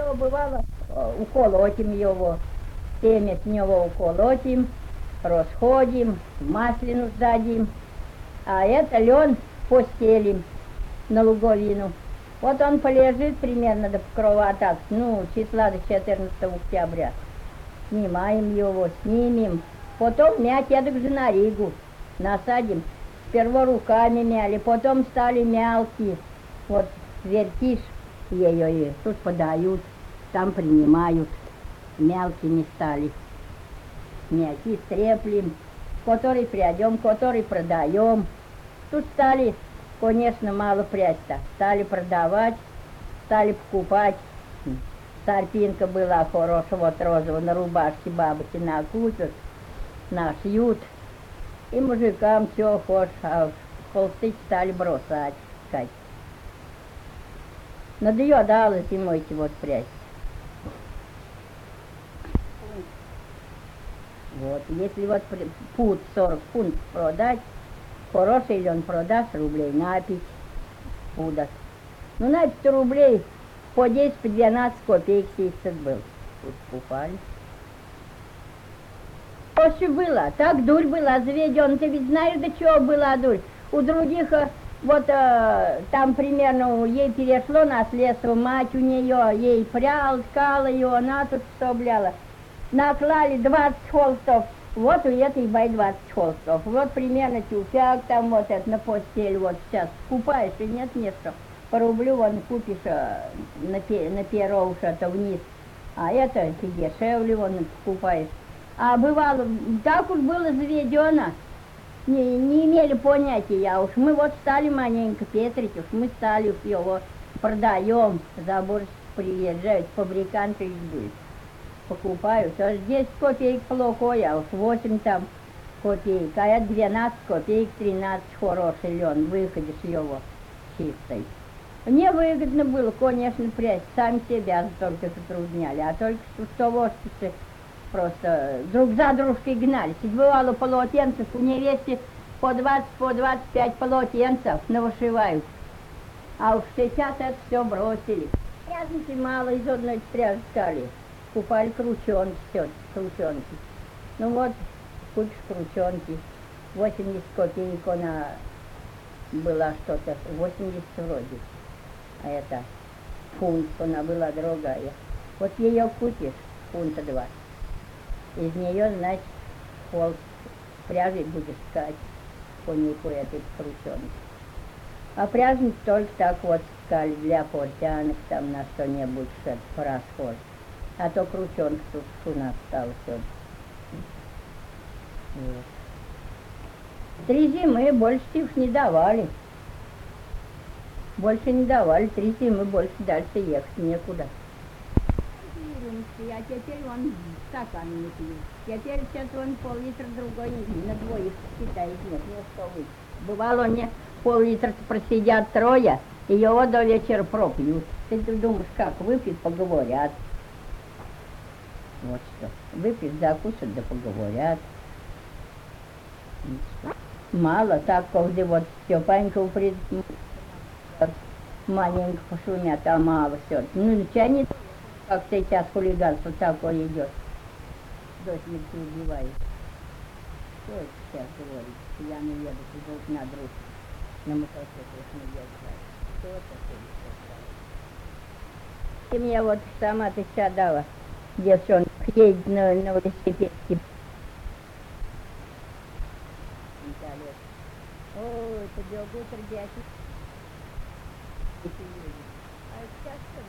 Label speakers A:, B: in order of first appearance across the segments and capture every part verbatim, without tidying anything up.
A: то бывало, э, уколотим его, семя с него уколотим, расходим, маслину сдадим, а это лен постелим на луговину. Вот он полежит примерно до покрова, так, ну, числа до четырнадцатого октября. Снимаем его, снимем, потом мять эдак же на ригу, насадим. Сперва руками мяли, потом стали мялки. Вот вертишь ее и тут подают, там принимают. Мелкими стали. Мяки стреплем, который прядем, который продаем. Тут стали, конечно, мало прясть-то. Стали продавать, стали покупать. Сарпинка была хорошая, вот розовая, на рубашке бабки накупят, нашьют. И мужикам все хочешь, а холсты стали бросать, сказать. Надоедало зимой вот прясть. Вот, если вот пуд сорок фунтов продать, хороший лен продашь рублей на пять пудов. Ну на пять рублей по десять, по двенадцать копеек сисцет был. Тут купали. Что было? Так дурь была заведена. Ты ведь знаешь, до чего была дурь? У других, вот э, там примерно ей перешло наследство, мать у нее, ей прял, ткала ее, она тут вставляла. Наклали двадцать холстов, вот у этой бай двадцать холстов. Вот примерно тюфяк там вот это на постель, вот сейчас купаешь и нет места. По рублю вон купишь э, на, пе, на перо уж это вниз, а это и дешевле вон купаешь. А бывало, так уж было заведено, не, не имели понятия, а уж мы вот стали маленько петрить, уж мы стали его продаем, за борщ приезжают, фабриканты идут, покупают, а десять копеек плохой, а уж восемь там копеек, а это двенадцать копеек, тринадцать хороший лен, выходишь его чистой. Мне выгодно было, конечно, прясть, сами себя только затрудняли, а только что вовсе просто друг за дружкой гнались. И бывало полотенцев у невесте по двадцать, по двадцать пять полотенцев навышивают. А уж сейчас это все бросили. Пряжники мало из одной пряжи стали. Купали крученки, все, крученки. Ну вот, купишь крученки. восемьдесят копеек она была что-то, восемьдесят вроде. А это фунт, она была дорогая. Вот ее купишь, фунта два. Из нее, значит, холст пряжи будешь ткать по ней, по этой крученке. А пряжник только так вот ткали для портянок, там на что-нибудь, что-то по расход. А то крученка тут у нас осталась. Вот. Три зимы больше уж не давали. Больше не давали, три зимы больше дальше ехать некуда. А теперь он стакан не пьет. Теперь сейчас он пол-литра другой на двоих считает, нет, не что вы. Бывало, они пол-литра просидят трое, и его до вечера пропьют. Ты думаешь, как, выпьют, поговорят. Вот что. Выпьют, закусят, да поговорят. Мало, так, когда вот Степанька упред... маленько пошумят, а мало все. Ну, тянет. Как сейчас хулиганство такое идет. До смерти убивает. Что это сейчас говорит? Я не еду друг на друг. На мотоциклах не еду. Что это такое? Ты мне вот сама ты сейчас дала. Девчонка едет на, на велосипеде. Ой, побегут ребята. А сейчас что?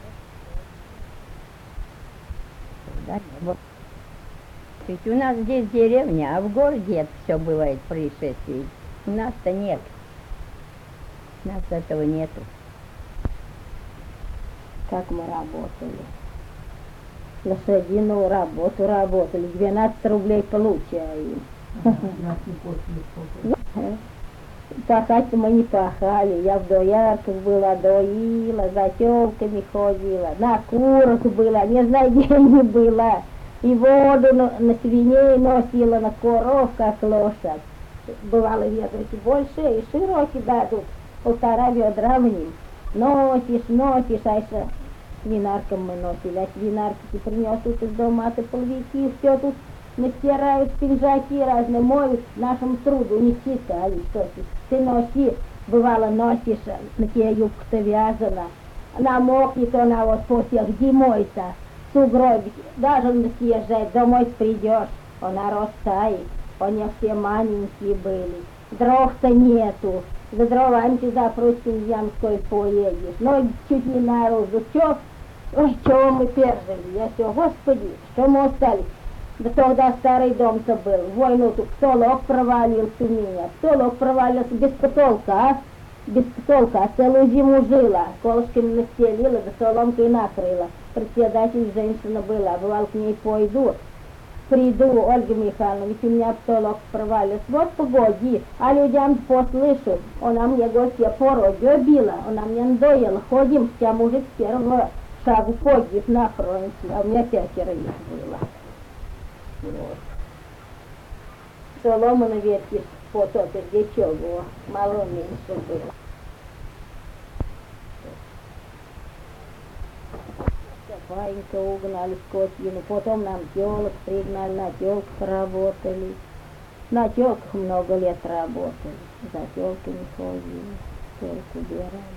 A: Да, не было. Ведь у нас здесь деревня, а в городе это все бывает происшествий. У нас-то нет. У нас этого нету. Как мы работали. Лошадиную работу работали. двенадцать рублей получаем. Пахать мы не пахали. Я в доярках была, доила, за телками ходила, на курах была, не знаю, где не была. И воду на, на свиней носила, на коров, как лошадь. Бывало ведрики большие и широкие дадут, полтора ведра в ним. Носишь, носишь, а если свинаркам мы носили, а свинарки принесут из дома, а ты половики, все тут настирают пинжаки разные, моют нашему труду, не считали, что ты, ты носи, бывало носишь, на тебе юбка-то вязана, намокнет она вот после, где мой-то, сугробик, даже не съезжать, домой придешь, она растает, они все маленькие были, дров-то нету, за дровами ты за прутьем ямской поедешь, ноги чуть не наружу, чё, ой, чего мы пережили, я все, господи, что мы остались. Да тогда старый дом-то был, в войну тут потолок провалился у меня, потолок провалился без потолка, а? Без потолка, а целую зиму жила, колышками настелила, да соломкой накрыла. Председатель женщина была, бывал к ней пойду, приду, Ольга Михайловна, ведь у меня потолок провалился, вот погоди, а людям послышу, она мне гостья породью била, она мне надоела, ходим, вся мужик с первого шагу погиб на фронте, а у меня пятеро их было. Вот. Солома на ветке потопишь, где чего, мало меньше было. Паинька угнали скотину, потом нам телок пригнали, на телках работали. На телках много лет работали, за телками ходили, телку убирали.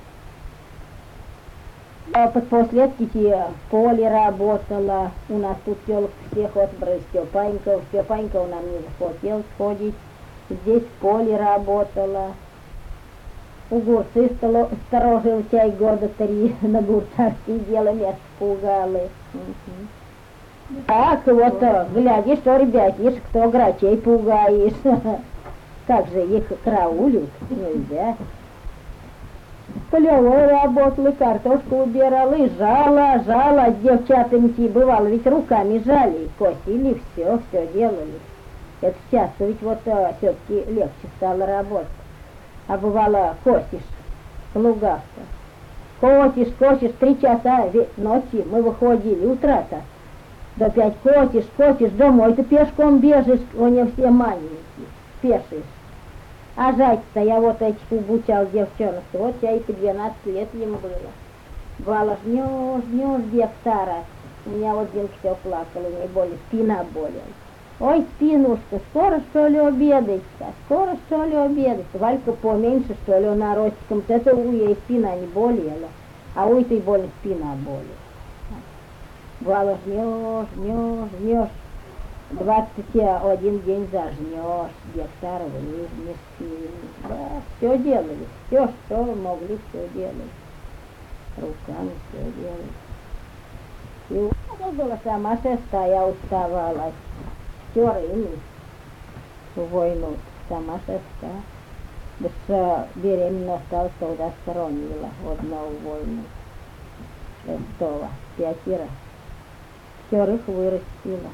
A: А после этого в поле работала, у нас тут телок всех отбрали, Степанька, Степанька у нас не захотел сходить, здесь в поле работала. Огурцы сторожил чай года три, на огурцах сидела, место пугалы. Угу. Так вот, глядишь, что, ребятишь, кто грачей пугаешь, как же их караулют, нельзя. Полевой работал, и картошку убирал, и жала, жала с девчатами, бывало, ведь руками жали, косили, все, все делали. Это сейчас ведь вот все-таки легче стало работать. А бывало, косишь в лугах-то. Косишь, косишь, три часа ночи мы выходили, утра-то. До пять косишь, косишь, домой ты пешком бежишь, они все маленькие, пешишь. А жать-то я вот этих обучал девчонок, вот я и по двенадцать лет им было. Бывало, жнешь, жнешь, девтара. У меня вот Динка все плакала, у нее более спина болела. Ой, спинушка, скоро что ли обедать-то, скоро что ли обедать? Валька поменьше что ли, она ростиком, это у ей спина не болела, а у этой более спина болела. Бывало, жнешь, жнешь, жнешь, двадцать один день зажнешь, гектар выжнешь, да, все делали, все, что могли, все делали, руками все делали. И это была сама шестая, уставала. Вчеры в войну, сама шестая. Даже беременна осталась, тогда сторонила в одну войну. Шестого, пятеро. Вчерых вырастила.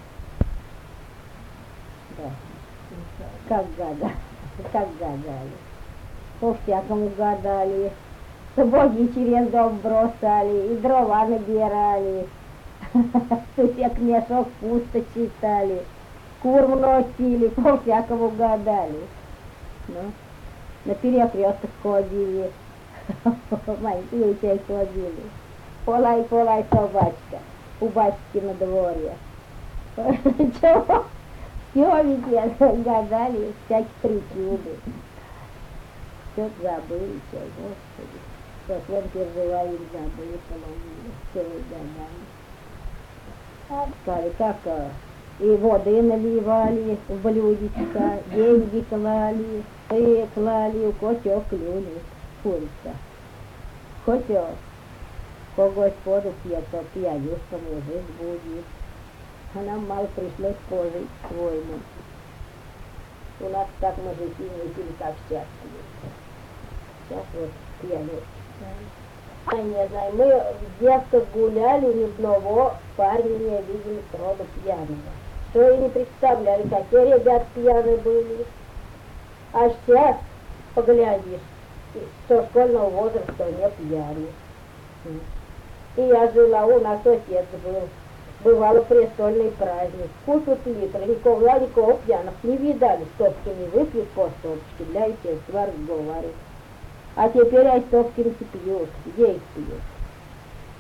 A: Да. Как гадали, как гадали. По-всякому гадали. Сапоги через дом бросали, и дрова набирали. Сусек мешок пусто читали, кур носили, по-всякому гадали. Ну, на перекресток ходили, маленькие утей ходили. Полай, полай, собачка, у батюшки на дворе. Чего? Все везде гадали, всякие причуды. Все забыли, все, господи. Что с вами переживали, забыли, половили, все гадали. Сказали, как и воды наливали в блюдечко, деньги клали, и клали, у котё клюли, курица. Котё, ко Господу пьет, то пьяню, что мужик будет. А нам мало пришлось пожить своему. У нас так мужики не пили, как сейчас пьют. Сейчас вот пьяню. Я не знаю, мы в детстве гуляли, ни одного парня не видели сроду пьяного. Что и не представляли, какие ребята пьяные были. А сейчас, поглядишь, со школьного возраста не пьяные. И я жила, у нас отец был, бывало престольный праздник. Купят литр, никого, никого пьяных не видали, стопки не выпьют по стопочке, для естества разговаривать. А теперь ай стопки не пьют, где их пьют?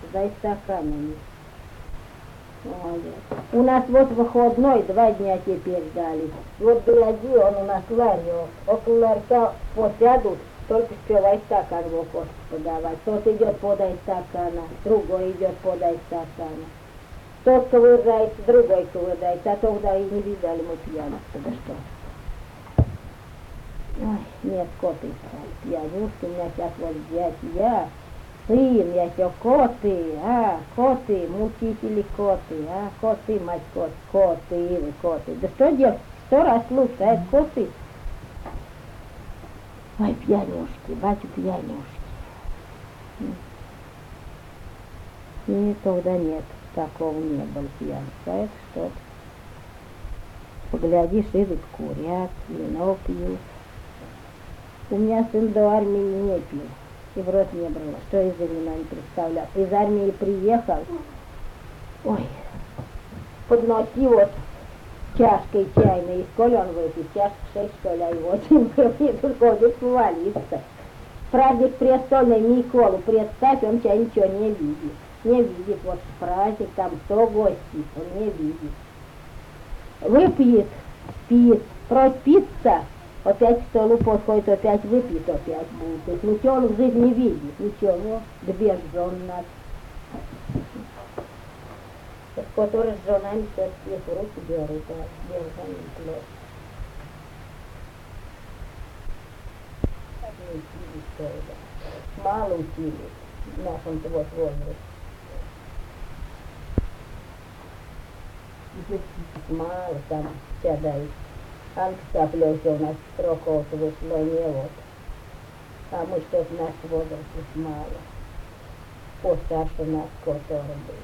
A: туда и стаканами. Ой, у нас вот выходной два дня теперь дали. Вот гляди, он у нас ларек. Около ларька посядут, только успевай стакан в окошко подавать. Тот идет, подай стакана, другой идет, подай стакана. Тот ковыряется, другой ковыряется, а тогда и не видали мы пьяных. Да что? Ой, нет, коты стали пьянюшки, у меня сейчас вот взять я, сын, я все коты, а, коты, мучители коты, а, коты, мать, кот, коты, вы коты. Да что делать? Сто раз лучше, а это коты. Ой, пьянюшки, батю пьянюшки. И тогда нет, такого не было пьянства, это что-то. Поглядишь, идут курят, вино пьют. У меня сын до армии не пил, и в рот не брал, что из-за вина не представлял. Из армии приехал, ой, подноси вот чашкой чайной, и сколь он выпил, чашка шесть, что ли, а и восемь, и тут ходит повалиться. Праздник престольный Миколу представь, он тебя ничего не видит. Не видит, вот праздник, там сто гостей, он не видит. Выпьет, спит, просит питься, опять к столу подходит, опять выпьет, опять будет. Ничего он в жизни не видит, ничего, две жены нас. Который с женами все-таки их в руки берут, а две жены плохо. Так не учились тоже, мало учились в нашем-то вот возрасте. Мало там сядает. Анка Цаплёвся у нас сроков вышло не вот. А мы что-то наш возраст мало. Постарше нас, который был.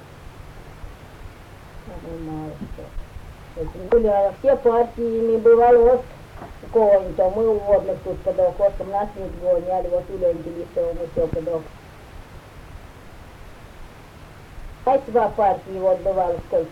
A: А мы мало что. Гуляли, все партиями бывали вот конь-то. Мы у водных тут под окошком нас не гоняли. Вот у Леньки Лисова мы все под окошком. А два партии вот бывало сколько.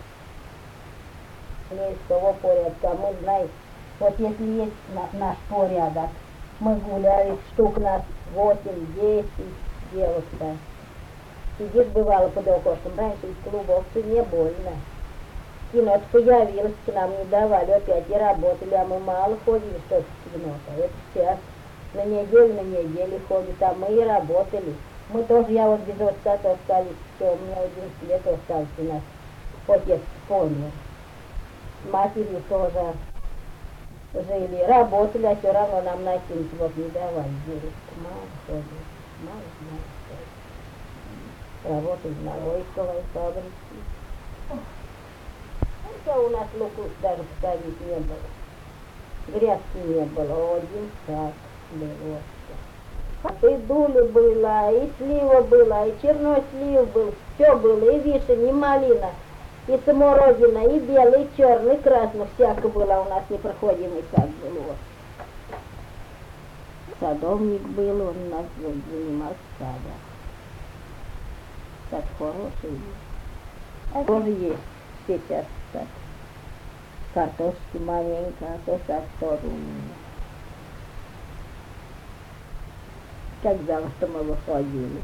A: Есть того порядка, мы знаем, вот если есть на, наш порядок, мы гуляли, штук нас восемь-десять девушка. Сидишь, бывало, под окошком, раньше из клубов не больно. Кино появилось, к нам не давали, опять и работали, а мы мало ходили, что в кино-то. Это сейчас на неделю, на неделю ходят, а мы и работали. Мы тоже, я вот без отца, то остались, что у меня одиннадцать лет остался у нас, отец помнил. Матерью тоже жили, работали, а все равно нам на семь вот не давали денег. Мало ходили, мало, мало ходили. Работали на войсковой фабрике. Хотя у нас луку даже посадить не было. Грядки не было, один сад был. И дули было, и слива была, и чернослив был, все было, и вишень, и малина. И смородина, и белый, и черный, и красный, всяко было у нас непроходимый сад был. Вот. Садовник был, он у нас занимался садом. Сад хороший. А тоже есть сейчас сад. Картошки маленько, а то сад тоже у меня. Когда что мы выходили.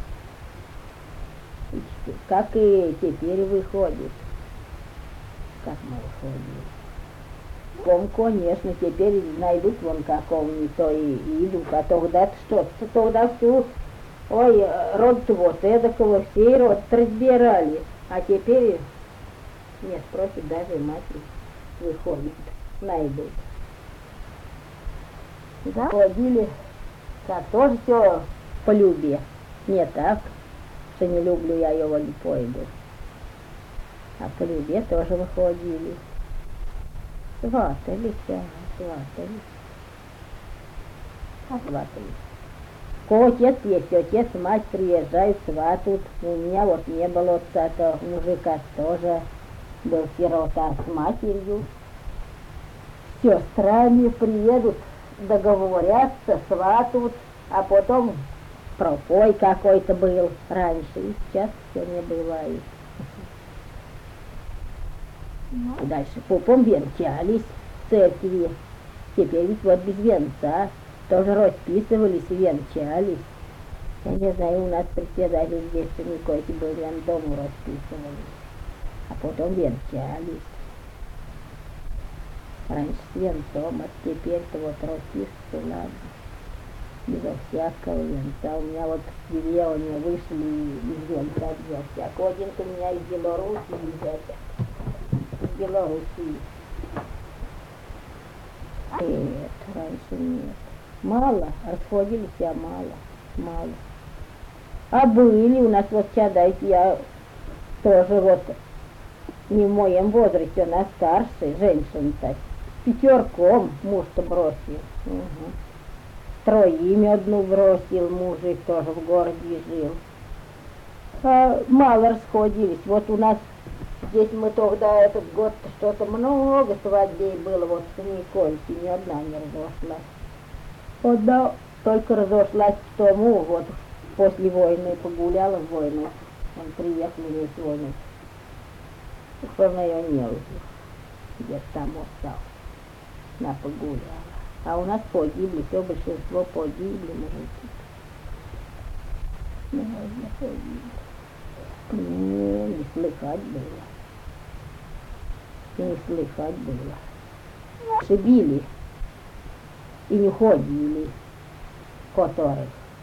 A: И как и теперь выходит. Как мы выходили. Ком, конечно, теперь найдут вон какого-нибудь и, и идут, а тогда-то что? Тогда всю, ой, род вот эдакого, все род разбирали, а теперь не спросит, даже матери выходит, найдут. Да? Ходили, как тоже все по любви, не так, что не люблю я его, не пойду. А по любви тоже выходили. Сватались, а, сватались. А сватались. Ко отец есть, отец, мать приезжают, сватают. У меня вот не было отца-то, мужика тоже был сирота с матерью. С сестрами приедут, договорятся, сватают, а потом пропой какой-то был раньше. И сейчас все не бывает. И дальше попом венчались в церкви. Теперь ведь вот без венца тоже расписывались и венчались. Я не знаю, у нас председатель здесь Никойки был, прям дому расписывались, а потом венчались. Раньше с венцом, а теперь-то вот расписываться надо. Безо всякого венца. У меня вот в деревне вышли из венца без всякого. Один-то у меня из Белоруссии взять. Из Белоруссии. Нет, раньше нет. Мало, расходились, а мало, мало. А были у нас вот чадайте, я тоже вот не в моем возрасте, она старше, женщина-то. Пятерком муж-то бросил. Угу. Троими одну бросил, мужик тоже в городе жил. А мало расходились. Вот у нас здесь мы тогда этот год что-то много свадей было, вот с Никольки, ни одна не разошлась. Одна только разошлась к тому, вот после войны погуляла в войну. Он приехал весь войну. Что ее не было. Где-то там остался. Она погуляла. А у нас погибли, все большинство погибли, мужики. Наверное, погибли. Не, не слыхать было. Не слыхать было. Шибили и не ходили, которых.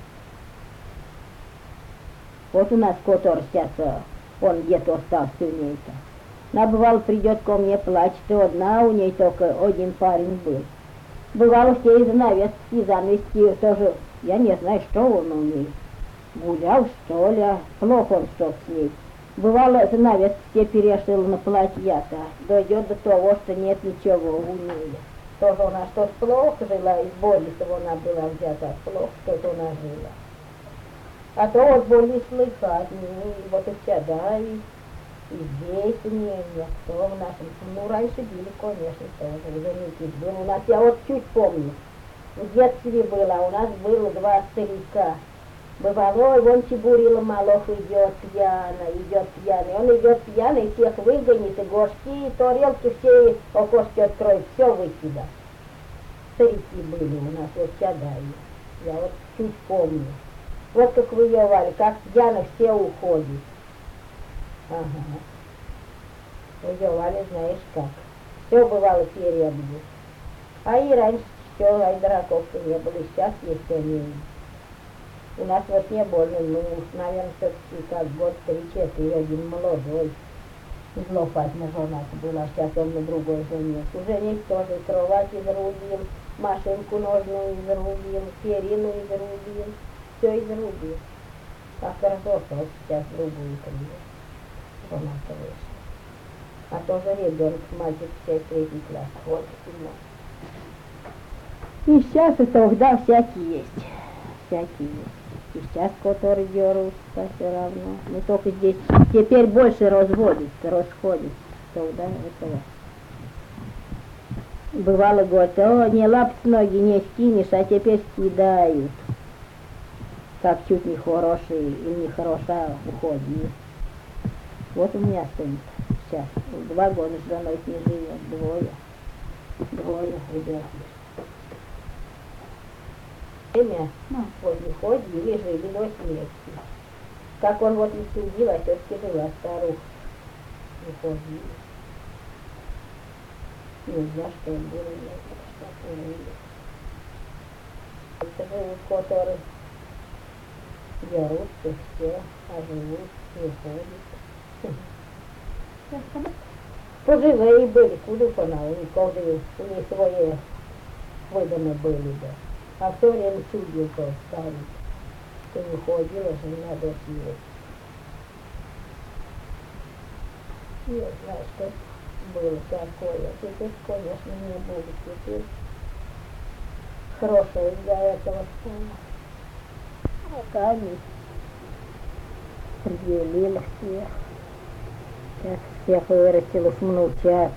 A: Вот у нас который сейчас, он где-то остался у ней-то. Она бывало придет ко мне, плачет, и одна у ней только один парень был. Бывало все из занавески, занавески тоже, я не знаю, что он у ней. Гулял, что ли, а плохо он что с ней. Бывало, занавески все перешил на платья-то, дойдет до того, что нет ничего у нее. Тоже она что-то плохо жила, из Борисова она была взята, плохо что-то она жила. А то вот более слыхать, ну, и вот и сюда, и, и здесь не, не кто в нашем, ну, раньше били, конечно, тоже, уже не был. У нас, я вот чуть помню, в детстве было, а у нас было два старика. Бывало, вон Чебурила Малов идет пьяно, идет пьяный, он идет пьяный, всех выгонит, и горшки, и тарелки все окошки откроет, все выкидает. Старики были у нас вот чадаи, я вот чуть помню. Вот как воевали, как пьяно все уходят. Ага. Воевали, знаешь как. Все бывало перебью. А и раньше все, ай, дураков-то не было, и сейчас есть они. У нас вот не было, ну, уж, наверное, все-таки как год три-четыре, один молодой. Злопатная жена-то была, а сейчас он на другой жене. У жене тоже кровать изрубил, машинку ножную изрубил, перину изрубил, все изрубил. А хорошо, что сейчас другую привез. Жена-то вышла. А тоже ребенок, мальчик, все третий класс ходит у нас. И сейчас и тогда всякие есть. Всякие есть. И сейчас которые дерутся все равно. Не только здесь. Теперь больше разводится, расходится. Тогда этого. Бывало говорят, о, не лапать ноги не скинешь, а теперь скидают. Как чуть не хороший или не хороша уходит. Вот у меня сын сейчас. Два года с женой не живет. Двое. Двое ребят. Время вот не ходили, жили до смерти. Как он вот не судил, а все-таки жила старуха. Не ходили. Не знаю, что им было, что было. Это живут, которые дерутся все, а живут, не ходят. Поживые были, куда она, у них, у них свои выданы были, да. А все время чудил то старик, что не ходила, жена до смерти. Не знаю, что было такое. Теперь, конечно, не будет. Теперь хорошая из-за этого стала. Руками пределила всех. Сейчас всех вырастила с внучат.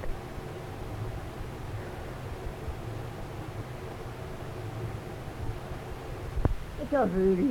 A: Все жили.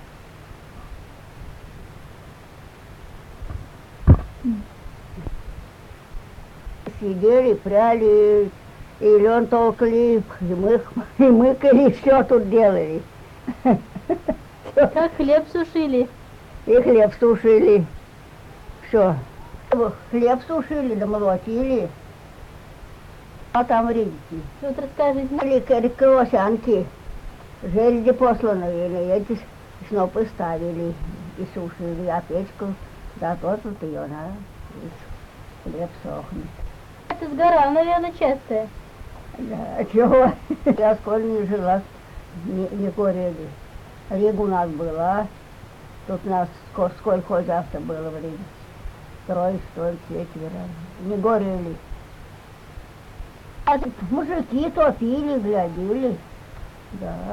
A: Сидели, пряли, и лен толкли, и мы, и мыкали, и все тут делали. Все
B: Как хлеб сушили?
A: И хлеб сушили. Все. Хлеб сушили, да молотили. А там рыбки.
B: Вот расскажите.
A: Или колосянки. Железди посланы, эти снопы ставили и сушили, а печку, да тот вот ее надо, и хлеб сохнет.
B: Это сгорал, наверное, часто.
A: Да, чего? Я сколько не жила, не, не горели. Рига у нас была, тут у нас сколько хозяйства было в Риге. Трое, что ли, четверо. Не горели. А мужики топили, глядели. Да.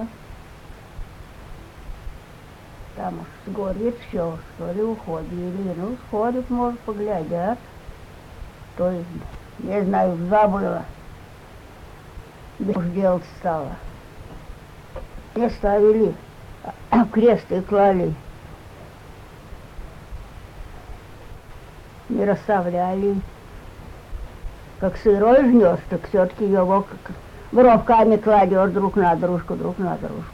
A: Там уж сгорит все, что ли, уходили. Ну, сходят, может, поглядят. То есть, не знаю, забыла. Уж делать стало. Не ставили, а кресты клали. Не расставляли. Как сырой жнешь, так все-таки его как бровками кладешь друг на дружку, друг на дружку.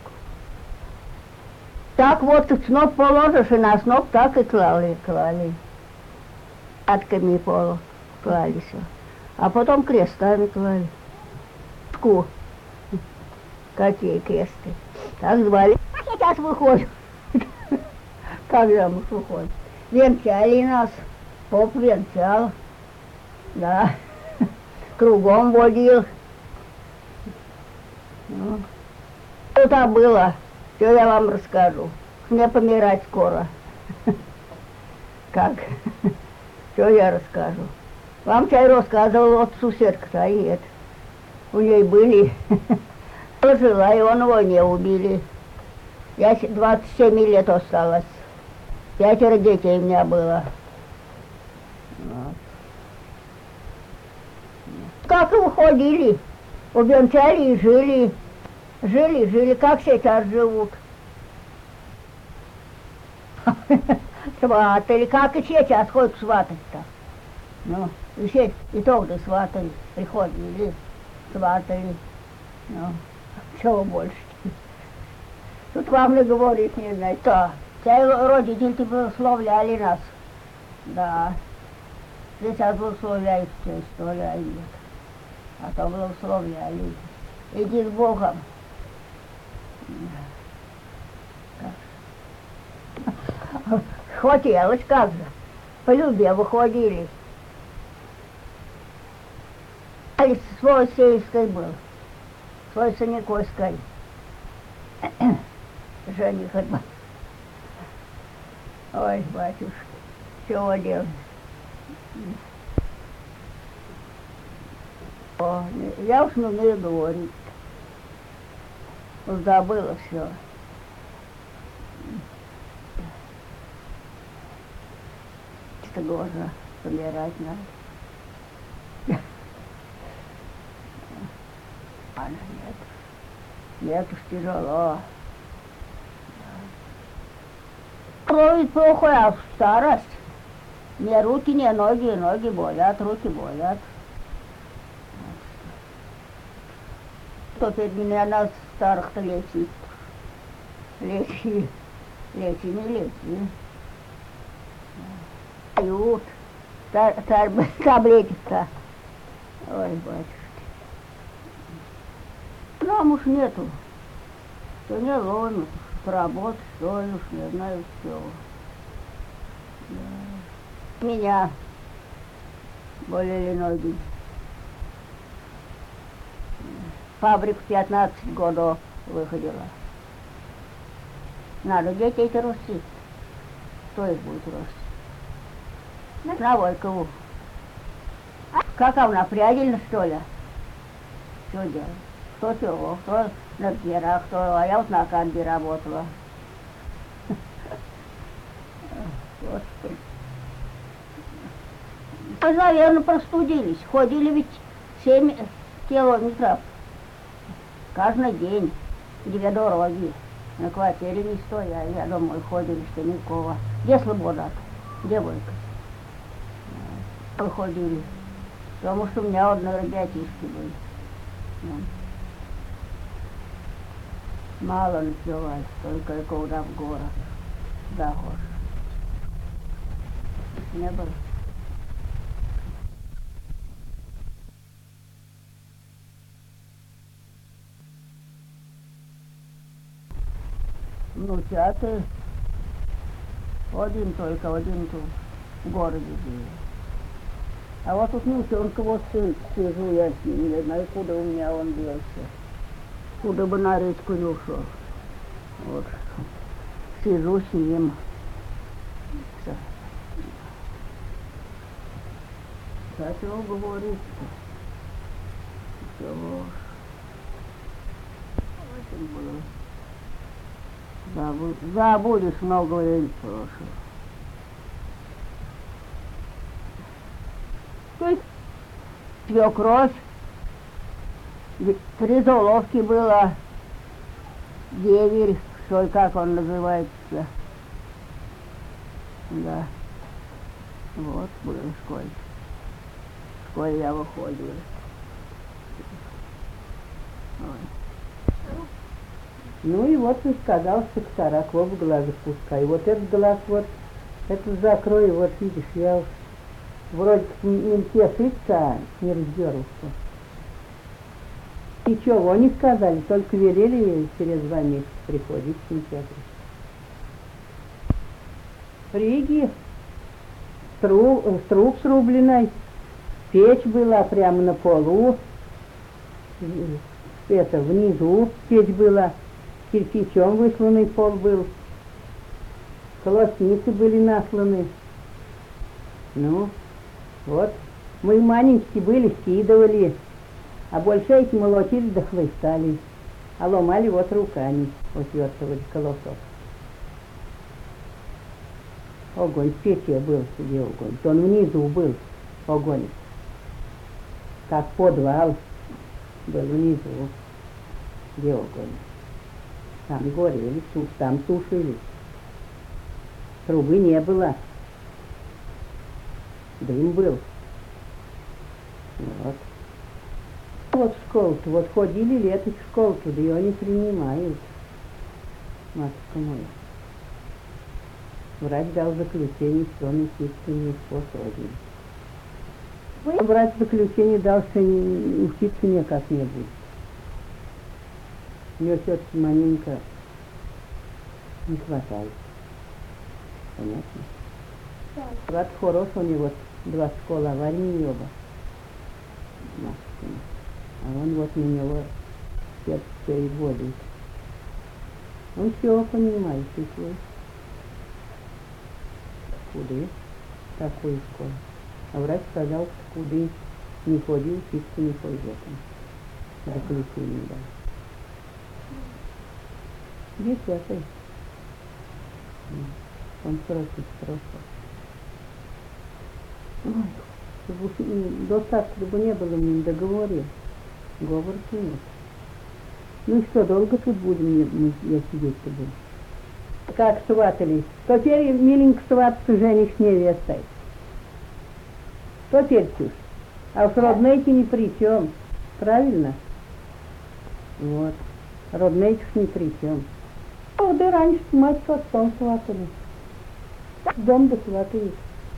A: Так вот сноп положишь, и на сноп так и клали, клали. Атками полу клали все. А потом крестами клали. Ку. Какие кресты. Так звали. А сейчас выходим. Как замуж выходим. Венчали нас. Поп венчал. Да. Кругом водил. Ну. Что там было? Все я вам расскажу. Мне помирать скоро. Как? Что я расскажу? Вам чай рассказывал, вот суседка-то, и нет. У ней были. Жила, и он в войне убили. Я двадцать семь лет осталась. Пятеро детей у меня было. Вот. Как уходили, увенчали и жили. Жили, жили, как сейчас живут. Сватали, как и сейчас ходят сватать-то. Ну, и все, и тогда сватали, приходили, сватали. Ну, чего больше. Тут вам не говорить, не знаю, то. Те родители благословляли нас. Да. Сейчас благословляют все, что ли, а нет. А то благословляли. Иди с Богом. Хотелось как же. По любе выходили. А свой сельской был. Свой Саникойской. Жених отбыл. Ой, батюшка, чего делать? О, я уж не умею говорить. Уж забыла все. Это горно, помирать надо. А нет. Нет уж тяжело. Кровь плохая, а в старость. Ни руки, ни ноги, ноги болят, руки болят. Кто перед меня нас старых-то лечит? Лечи, лечи, не лечи. Дают, таблетки-то. Ой, батюшки. Нам уж нету. Что не ломит, работать, что ли, уж не знаю, все. Да. Меня болели ноги. Фабрику пятнадцать годов выходила. Надо детей-то растить. Кто их будет растить? На Войкову. Как она, прядельна, что ли? Что делать? Кто чего, кто на пьерах, кто... А я вот на камбе работала. Господи. Мы, наверное, простудились. Ходили ведь семь километров. Каждый день. Две дороги. На квартире не стоя. Я домой ходили, что никого. Где Слобода? Где Войко? Выходили. Потому что у меня одни ребятишки были. Мало напивать, только когда в город захож. Не было. Ну, театр один только, один тут в городе был. А вот тут внученка вот сын, сижу я с ним, не знаю, куда у меня он делся. Куда бы на речку не ушел. Вот. Сижу с ним. Хотел говорить. Чего? Очень было. Забудь, забудешь много времени прошлого. Свекровь, три золовки было, деверь, что и как он называется. Да. Вот было сколько. Сколько я выходила. Ой. Ну и вот и сказал, что катарак в глаз пускай. Вот этот глаз вот, этот закрой, вот видишь, я уж вроде не тешится, а не раздерался. Ничего не сказали, только велели через два месяца приходить в сентябре. В Риге сруб, сруб срубленный, печь была прямо на полу, это внизу печь была, кирпичом высланный пол был, колосницы были насланы. Ну, вот, мы маленькие были, скидывали, а больше эти молотили да хлыстали, а ломали вот руками, вот вертывали колосок. Огонь в печи был, где огонь, то он внизу был огонь, как подвал был внизу, где огонь. Там горели, там тушили, трубы не было. Дым был. Вот. Вот в школу-то, вот ходили лето в школу, туда ее не принимают. Матушка моя. Врач дал заключение, что он учиться не способен. Врач заключение дал, что не, учиться никак не будет. Мне все-таки маленько не хватает. Понятно? Да. Брат хорош у него. Два школы аварии оба. А он вот на него сердце переводит. Он все понимает, и свой. Куды? Такую школу. А врач сказал, что куды не ходи, учиться не ходи. Заключение дал. Десятый. Он срочно срочно. Ой, достаточно бы не было, не договорил. Говорит нет. Ну и что, долго тут будем, мы, я сидеть-то буду? Как сватались? Теперь миленько свататься женишь невестой. Теперь чушь. А уж родные-то ни при чем. Правильно? Вот. Родные-то ни при чем. А да раньше мать с отцом сватали. Дом да сватают.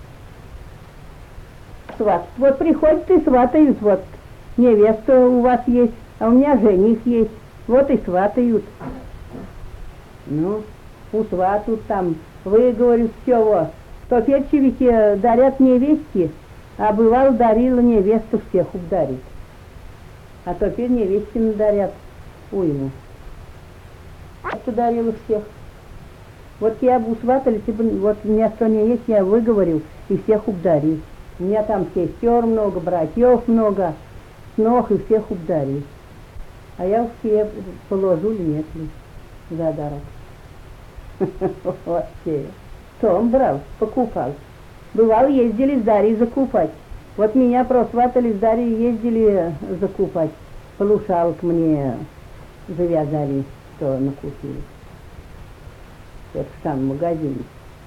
A: Сват. Вот приходит и сватают, вот невеста у вас есть, а у меня жених есть, вот и сватают. Ну, у свату там, вы, говорю, всего, то перчевики дарят невесте, а бывало дарила невесту всех ударить. А теперь невесте надарят уйму. Кто дарила всех. Вот я бы усватали, вот у меня что не есть, я выговорил и всех ударил. У меня там сестер много, братьев много, снох и всех ударил. А я уж себе положу ли нет ли за дарок. Вот те. Что он брал, покупал. Бывало, ездили с Дарьей закупать. Вот меня просватали с Дарьей, ездили закупать. Полушалок мне завязали, что накупили. Это в самом магазине.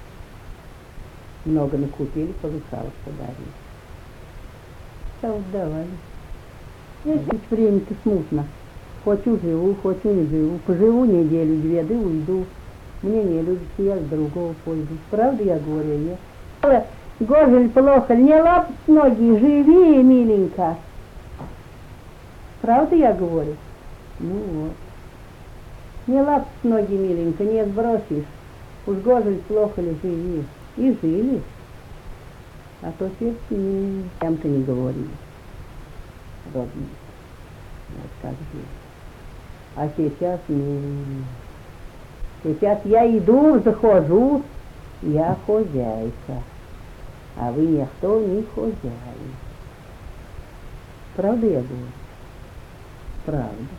A: Много накупили, полушалок подарили. Да вот давали. Ведь время-то смутно.
C: хочу живу, хочу не живу. Поживу неделю-две, да уйду. Мне не любится, я с другого пойду. Правда я говорю, я? Гожель плохо, не лап с ноги, живи, миленько. Правда я говорю? Ну вот. Не лап с ноги, миленько, не сбросишь. Уж Гожель плохо ли, живи. И жили. А то все кем-то не говорили. Родные. Вот как жили. А сейчас не... Сейчас я иду, захожу, я хозяйка. А вы никто не хозяин. Правда я говорю? Правда.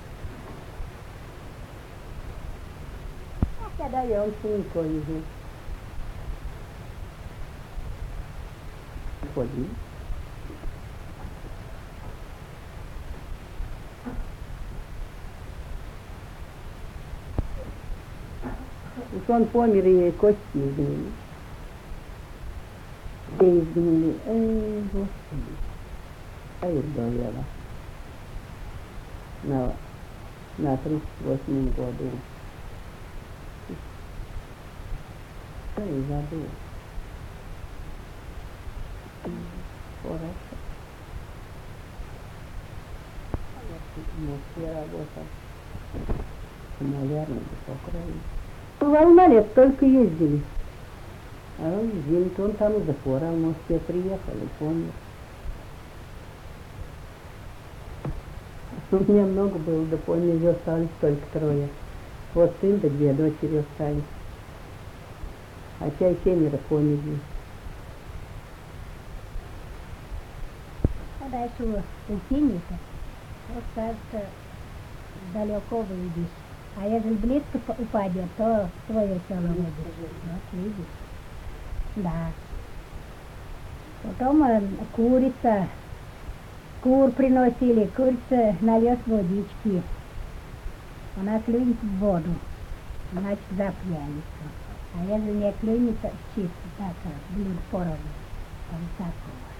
C: Когда я он сынко иду. Ходи. Уж он помер, и кости изгнили. Все изгнили. Эй, Господи. А их довела. На, на тридцать восьмом году. И забыл. Хорошо. Я в Москве работал. Наверное, по Украине. В Алмалет только ездили. А ездили, он там из Афора в Москве приехал и помер. У меня много было, да помню, остались только трое. Вот сын, да две дочери остались. А чай семеро померли.
A: А дальше у Кении-то, вот кажется, далеко выйдешь. А если близко упадет, то свое село выйдешь. Вот видишь. Да. Потом э, курица, кур приносили, курица налез водички. Она клюнет в воду, значит запьянится. А если не клюнет, чисто так, блин, поровну. Там такого.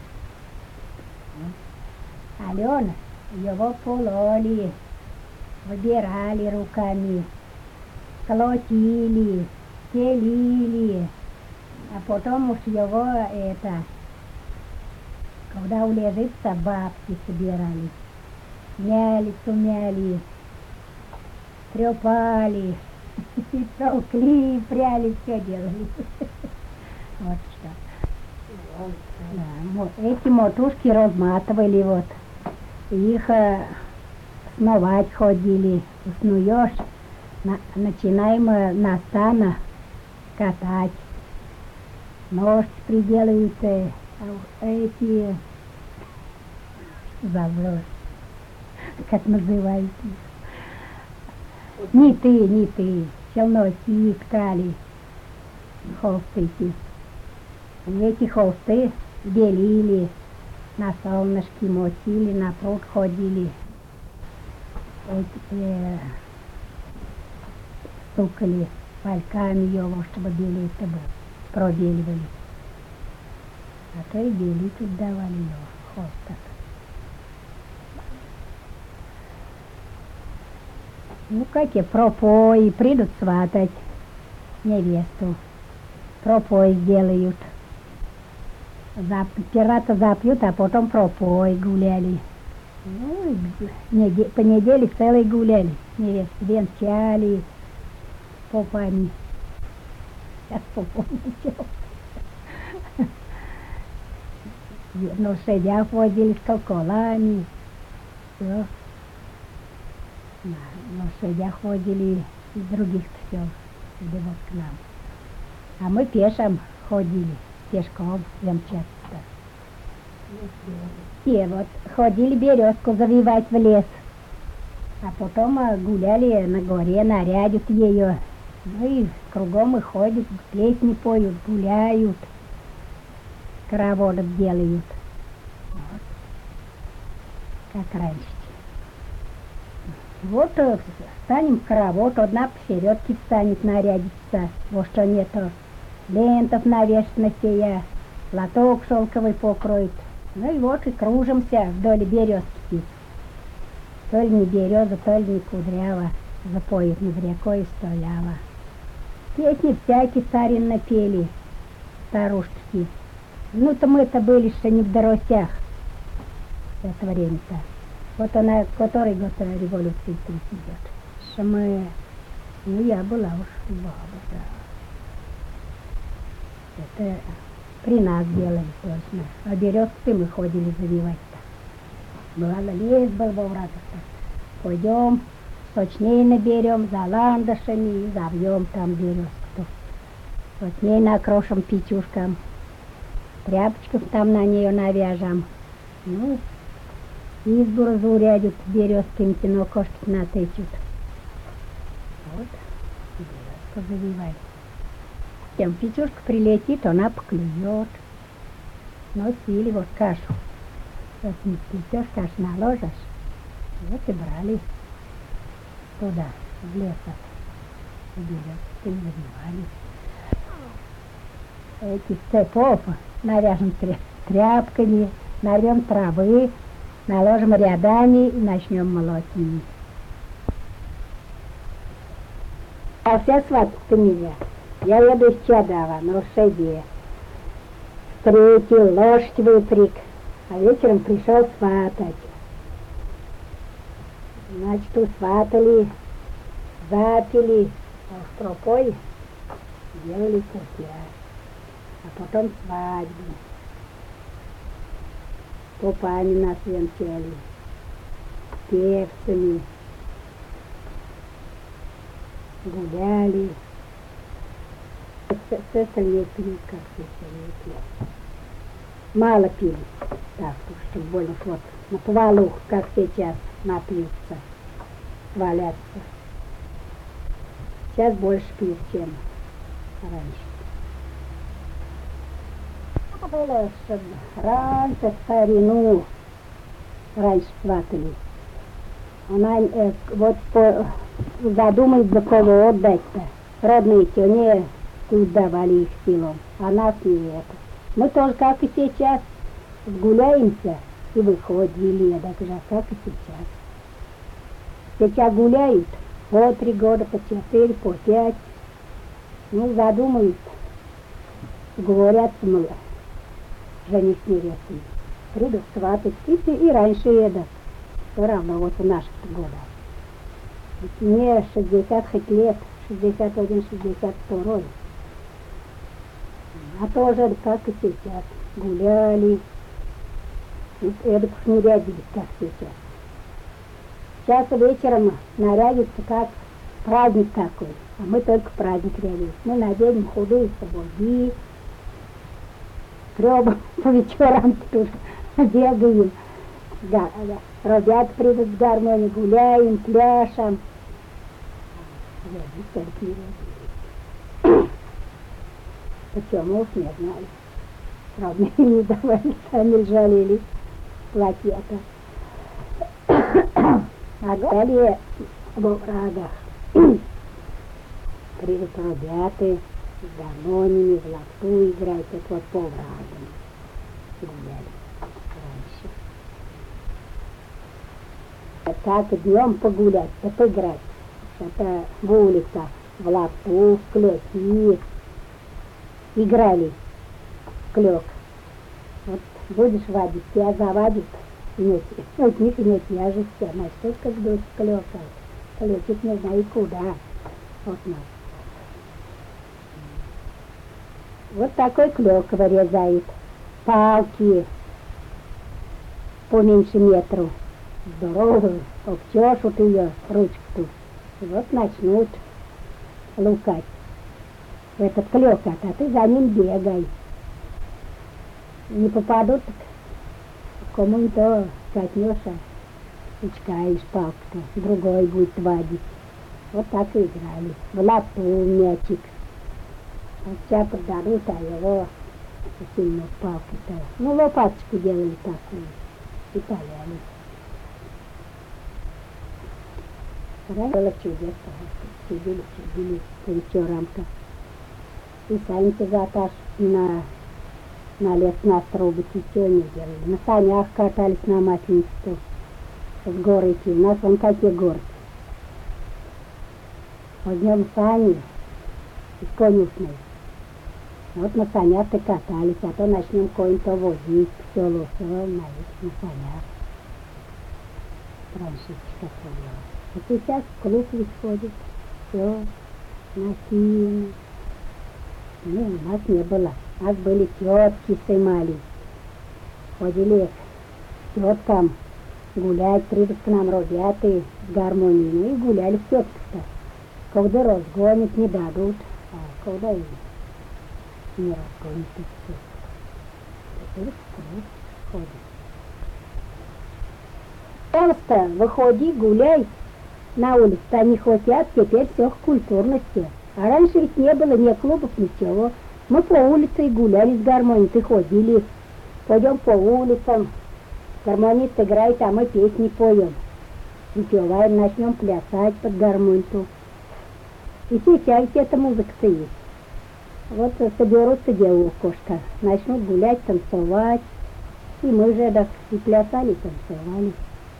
A: Алена, его пололи, выбирали руками, колотили, стелили, а потом уж его это, когда улежится, бабки собирали, мяли, сумяли, трепали, толкли, пряли, все делали. Вот что. Да, эти мотушки разматывали, вот, их э, сновать ходили, уснуешь, на, начинаем э, на стана катать, нож приделают, э, а эти, забыл, как называют их, не ты, не ты, челноки ткали, холстыки. И эти холсты делили, на солнышке мочили, на пруд ходили, эти, э, стукали пальками его, чтобы белить пробеливали. А то и белить тут давали его, холсток. Ну какие пропои, придут сватать невесту, пропой сделают. Зап... Пирата запьют, а потом пропой гуляли. Ну, неде... по неделе целой гуляли. Невест венчали попами. Сейчас попом ничего. На лошадях водили с колоколами. Все. На лошадях водили из других сел, где вот к нам. А мы пешим ходили. Пешком венчаться. И вот ходили березку завивать в лес, а потом гуляли на горе, нарядят ее. Ну и кругом и ходят, песни поют, гуляют, хороводов делают. Вот. Как раньше. Вот станем в хоровод, одна посередке встанет нарядиться, вот что нету. Лентов навешано сия, лоток шелковый покроет. Ну и вот и кружимся вдоль березки. То ли не береза, то ли не кудрява, запоет над рекой столява. Песни всякие старин напели, старушки. Ну-то мы-то были еще не в доросях в это время-то. Вот она, который год революции тут идет. Что мы, ну я была уж баба, да. Это при нас делали точно. А березки мы ходили завивать-то. Бывало, лес был во вратах-то. Пойдем, сочней наберем, за ландышами, завьем там березку. Сочней накрошим печушкам, тряпочков там на нее навяжем. Ну, избу разурядят березками, но кошки натычут. Вот, березку завивали. Тем печушка прилетит, она поклюет. Носили вот кашу. Вот не сплетешь, кашу наложишь. Вот и брали туда, в лес. Березки завивали. Этих цепов навяжем тряпками, нарвем травы, наложим рядами и начнем молоть ими. А вся свататься нельзя. Я еду из Чадова на лошади. Встретил, лошадь выпряг, а вечером пришел сватать. Значит, усватали, запили, а в пропой делали кутляж, а потом свадьбу. Попами нас венчали, певцами, гуляли. С остальные пили, как все остальные пили. Мало пили, так, чтобы больно вот на повалу, как сейчас, напьются, валятся. Сейчас больше пьют, чем раньше. Было, что раньше, в старину, раньше сватали. Она э, вот по, задумает, за кого отдать-то. Родные тёне тут давали их силом, а нас не это. Мы тоже, как и сейчас, гуляемся и выходили, так же, как и сейчас. Сейчас гуляют по три года, по четыре, по пять. Ну, задумают, говорят, мол, жених невесты. Придут сватать, и, и раньше это. Все равно, вот в наших годах. Ведь мне шестьдесят хоть лет, шестьдесят один, шестьдесят второй. А тоже, как и сейчас, гуляли, эдак уж не рядились, как сейчас. Сейчас вечером нарядится, как праздник такой, а мы только праздник рядились. Мы наденем худые сапоги, трёбом по вечерам тут бегаем. Да, да. Ребята придут с гармонией, гуляем, пляшем. Рядились, только не рядились. Почему уж не знали. Правда, не давали, сами жалели платья-то. А далее во врагах придут ребята с гармониями, в лапту играть, это вот по врагам гуляли раньше. Так днем погулять, да поиграть. Это в улицах, в лапту, в клёки. Играли в клёк. Вот будешь вадить, тебя завадит, нет, от них нет тяжести, она что как дочь клёка. Клёчит не знаю куда. Вот нас. Вот такой клёк вырезает. Палки поменьше метру. Здоровую, обчешут ее ручку. И вот начнут лукать. В этот клёк, а ты за ним бегай. Не попадут, так кому-то катнёшь, учкаешь палку-то, другой будет вадить. Вот так и играли. В лапу мячик. Вот сейчас продадут, а его сильно палкой-то. Ну, лопаточку делали такую и паляли. Было чудесно. Чудили, чудили по вечерам-то. И сами-то заташ на, на лес на трубы тетёни делали. На санях катались на Масленицу.
C: с горы идти. У нас вон какие горки. Возьмем сани из конюшной. Вот на санях-то катались, а то начнем кое-то возить в село, все на, на санях. Раньше что было. А сейчас в клуб ведь ходит, все, на силу. Ну, у нас не было. У нас были тетки сымали. Ходили к теткам гулять, придут к нам ребята с гармонией. Ну и гуляли в тетках-то. Когда разгонят, не дадут, а когда и не разгонят, и все. Теперь в клуб ходит. Пожалуйста, выходи, гуляй на улице. Они хотят, теперь все к культурности. А раньше ведь не было ни клубов, ничего. Мы по улице гуляли с гармонией, ходили. Пойдем по улицам, гармонист играет, а мы песни поем. Выпиваем, начнем плясать под гармонию. И сейчас эта музыка-то есть. Вот соберутся девы в окошко, начнут гулять, танцевать. И мы же так и плясали, и танцевали.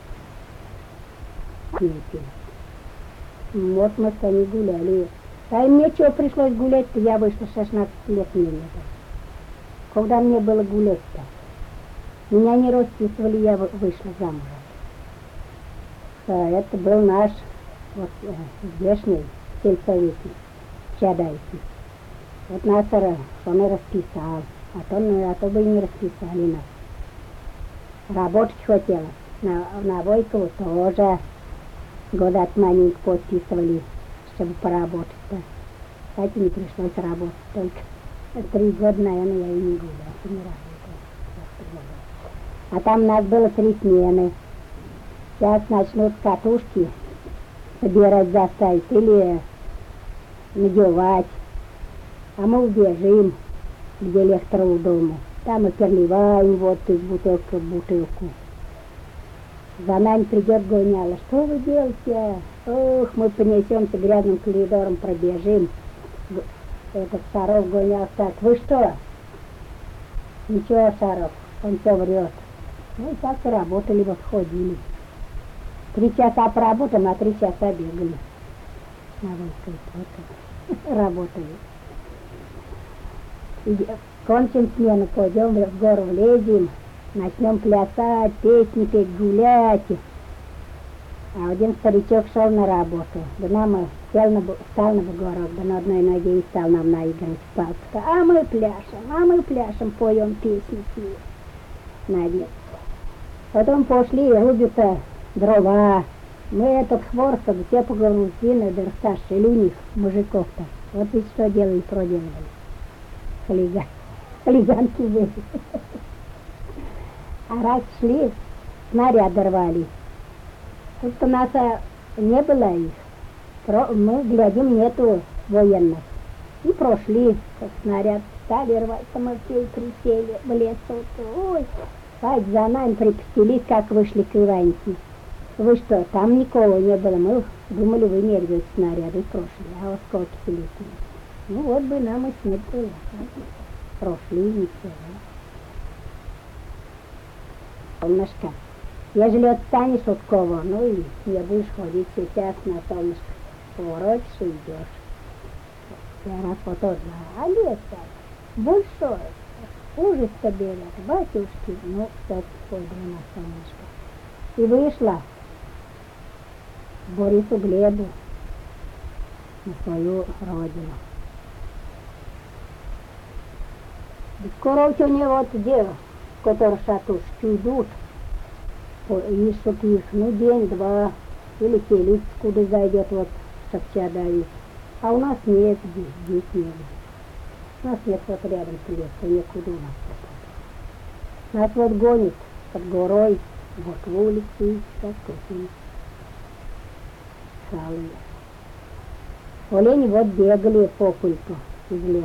C: Пели. Вот мы с вами гуляли. А мне чего пришлось гулять-то, я вышла шестнадцать лет мне не было. Когда мне было гулять-то? Меня не расписывали, я вышла замуж. А это был наш вот, здешний сельсоветник, Чадайский. Вот нас он и расписал, а то, а то бы и не расписали нас. Работать хотела. На, на Войкову тоже года от маленько подписывали, чтобы поработать-то. Кстати, не пришлось работать, только три года, наверное, я и не гуляла, не работала. А там у нас было три смены. Сейчас начнут катушки собирать, заставить или надевать. А мы убежим к директору дома. Там и переливаем водку из бутылки в бутылку. За нами придет гоняла. Что вы делаете? Ох, мы понесемся грязным коридором, пробежим. Этот Шаров гонял так. Вы что? Ничего, Шаров, он все врет. Ну и так и работали, вот ходили. Три часа поработаем, а три часа бегали. На Войской вот работали. И кончим смену, пойдем в гору влезем, начнем плясать, песни петь, гулять. А один старичок шел на работу. Да нам сел на, встал на бугорок, да на одной ноге и стал нам наигрывать палку. А мы пляшем, а мы пляшем, поем песни на вид. Потом пошли, рубятся дрова. Мы этот хворост, все погрузили, да растащили у них, мужиков-то. Вот ведь что делали, проделывали. Хулиган. Хулиганки были. А раз шли, снаряды рвали. Тут у нас не было их. Мы глядим, нету военных. И прошли, как снаряд стали рвать, мы все присели в лес. Ой, ай, за нами припустились, как вышли к Иваньке. Вы что, там никого не было, мы думали, вы не рвете снаряды, и прошли, а осколки летели. Ну вот бы нам и смерть была. Прошли, ничего. Солнышко. Ежели отстанешь от кого, ну и не будешь ходить сейчас на солнышко. Поворотишь и идешь. Я раз вот одна. А лето большое. Ужас-то берет. Батюшки, ну, кстати, пойду на солнышко. И вышла к Борису Глебу на свою родину. Скоро у него вот дело, которые шатушки идут, ищут их, ну, день-два, или телец, куда зайдет, вот, чтоб давить. А у нас нет здесь, здесь нет. У нас нет вот рядом с лесом, некуда у нас. Нас вот гонит под горой, вот в улице, так крутим. Шалые. Олени вот бегали по пульту из леса.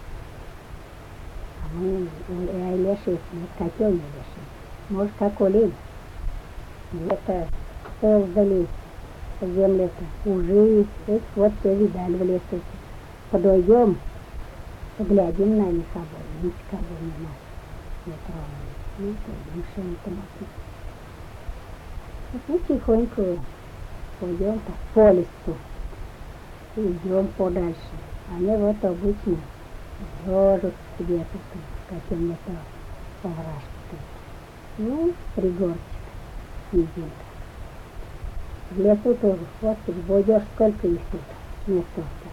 C: А мы, а леший, вот котел не леший. Может, как олень. Это ползали по земле-то, ужи, их вот все видали в лесу. Подойдем, поглядим на них обоих, никого не нас не тронули. Ну, пойдем, что они там Ну, тихонько пойдем так по лесу. Идем подальше. Они вот обычно ложат себе тут каким-то овражком. Ну, пригорчик, низинка. В лесу тоже, господи, пойдешь, сколько их тут местов-то.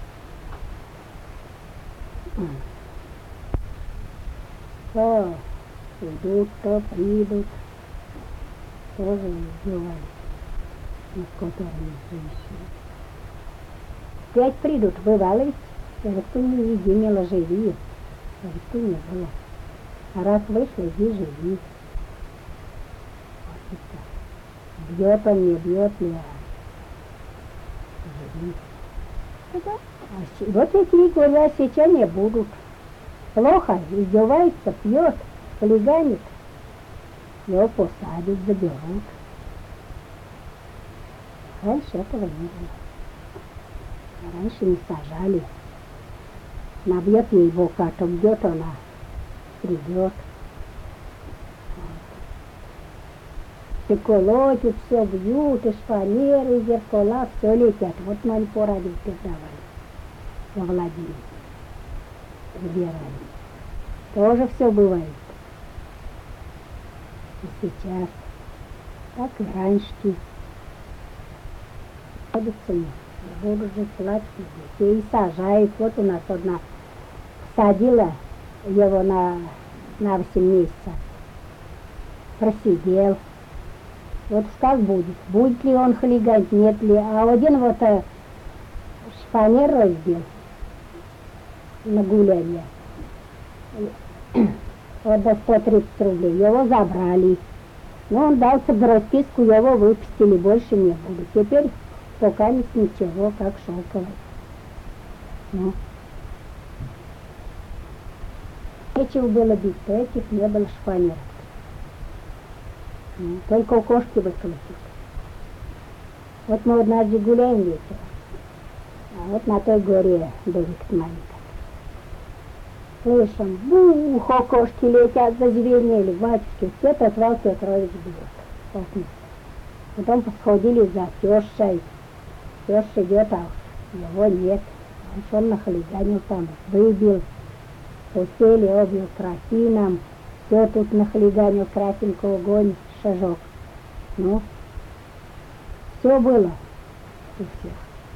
C: То идут, то придут, тоже бывает, над которыми женщины. Опять придут, бывало ведь, рту не иди, мило живи, рту не было. А раз вышла, иди живи. Вот это. Бьет он, не бьет ли, а живи. А с- вот эти и говорят, сейчас не будут. Плохо, издевается, пьет, хулиганит. Его посадят, заберут. Раньше этого не было. Раньше не сажали. Набьет ей бока, то бьет она, придет. Все колотят, все бьют, и шпанеры, и зеркала, все летят. Вот мы они порадил передавали во Владимире. Забирали. Тоже все бывает. И сейчас, так и раньше. Ходятся не. Буду жить, плачут детей, и сажают. Вот у нас одна садила его на, на восемь месяцев. Просидел. Вот как будет? Будет ли он хулиганить, нет ли? А один вот э, шпанер раздел на гуляние. Вот до сто тридцать рублей. Его забрали. Ну, он дался в расписку, его выпустили, больше не буду. Теперь пока ничего, как шелковый. Ну. Нечего было бить, этих не было шпанеров. Ну, только у кошки выколотить. Вот мы однажды гуляем вечером, а вот на той горе домик маленький. Слышим, бух, о, кошки летят, зазвенели, батюшки, все Петр Петрович бьет. Потом посходили за тещей. Теща идет, а его нет. Он что нахулиганил там, выбил, постели обил красином, все тут нахулиганил, красинку, огонь, шажок. Ну, все было у всех.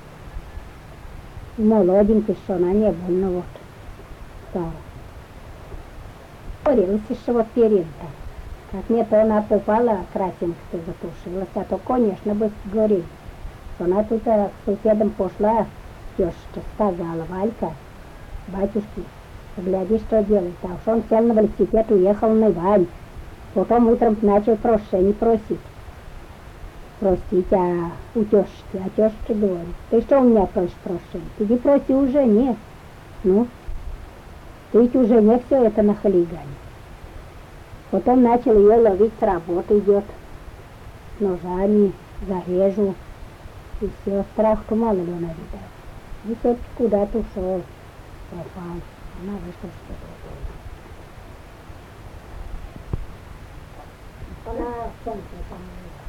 C: Молоденький, что она не больно вот. Стала. Горелась еще вот перед-то. Как нет-то она попала, красинка-то затушилась, а то, конечно, бы сгорел. Она тут а, к соседям пошла, теща сказала, Валька, батюшки, гляди, что делает. А уж он сел на велосипед, уехал на Ивань. Потом утром начал прощения просить. Простить, а у тещи, а теща говорит, ты что у меня просишь прощения? Иди проси у жене. Ну, ты ведь уже не все это на хулигане. Потом начал ее ловить с работы, идет с ножами, зарежу. И все, страх-то мало ли она видала. И все куда-то ушел, пропал. Она вышла что-то. Она в центре там.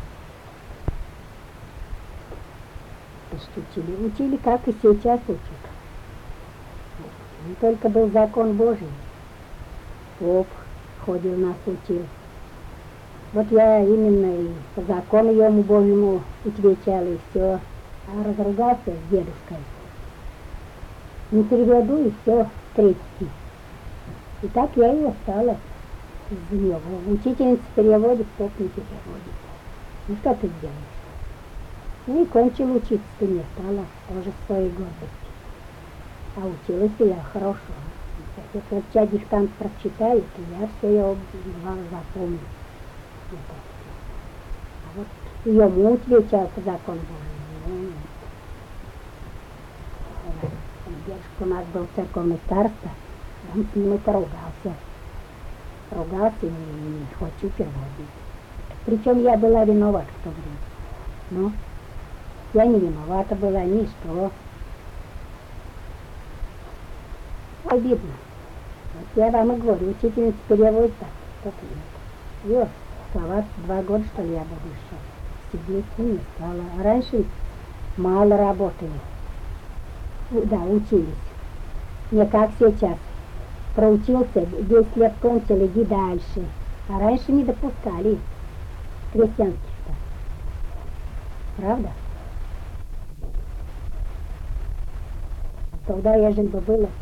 C: Учили, учили, как и сейчас учат. Не только был закон Божий. Поп ходил, нас учил. Вот я именно и по закону ему Божьему отвечал, и все. А разругался с дедушкой. Не переведу, и все, третий. И так я и осталась из него. Учительница переводит, поп не переводит. Ну что ты делаешь? Ну и кончил учиться-то не стала, тоже в своей гордости. А училась я хорошо. Если врача диктант прочитает, то я все ее запомню. А вот ему отвечал по закону Божьему. Дедушка у нас был церковный староста, он с ним и поругался. Ругался и не хочу переводить. Причем я была виновата в то время. Ну, я не виновата была, ни что. Обидно. Вот я вам и говорю, учительница переводит так, так нет. Ее слова два года, что ли, я буду еще
D: сидеть не стала. Раньше мало работали. У- Да, учились. Не как сейчас. Проучился, десять лет кончил, иди дальше. А раньше не допускали крестьянских-то. Правда? А тогда, ежели бы было, то...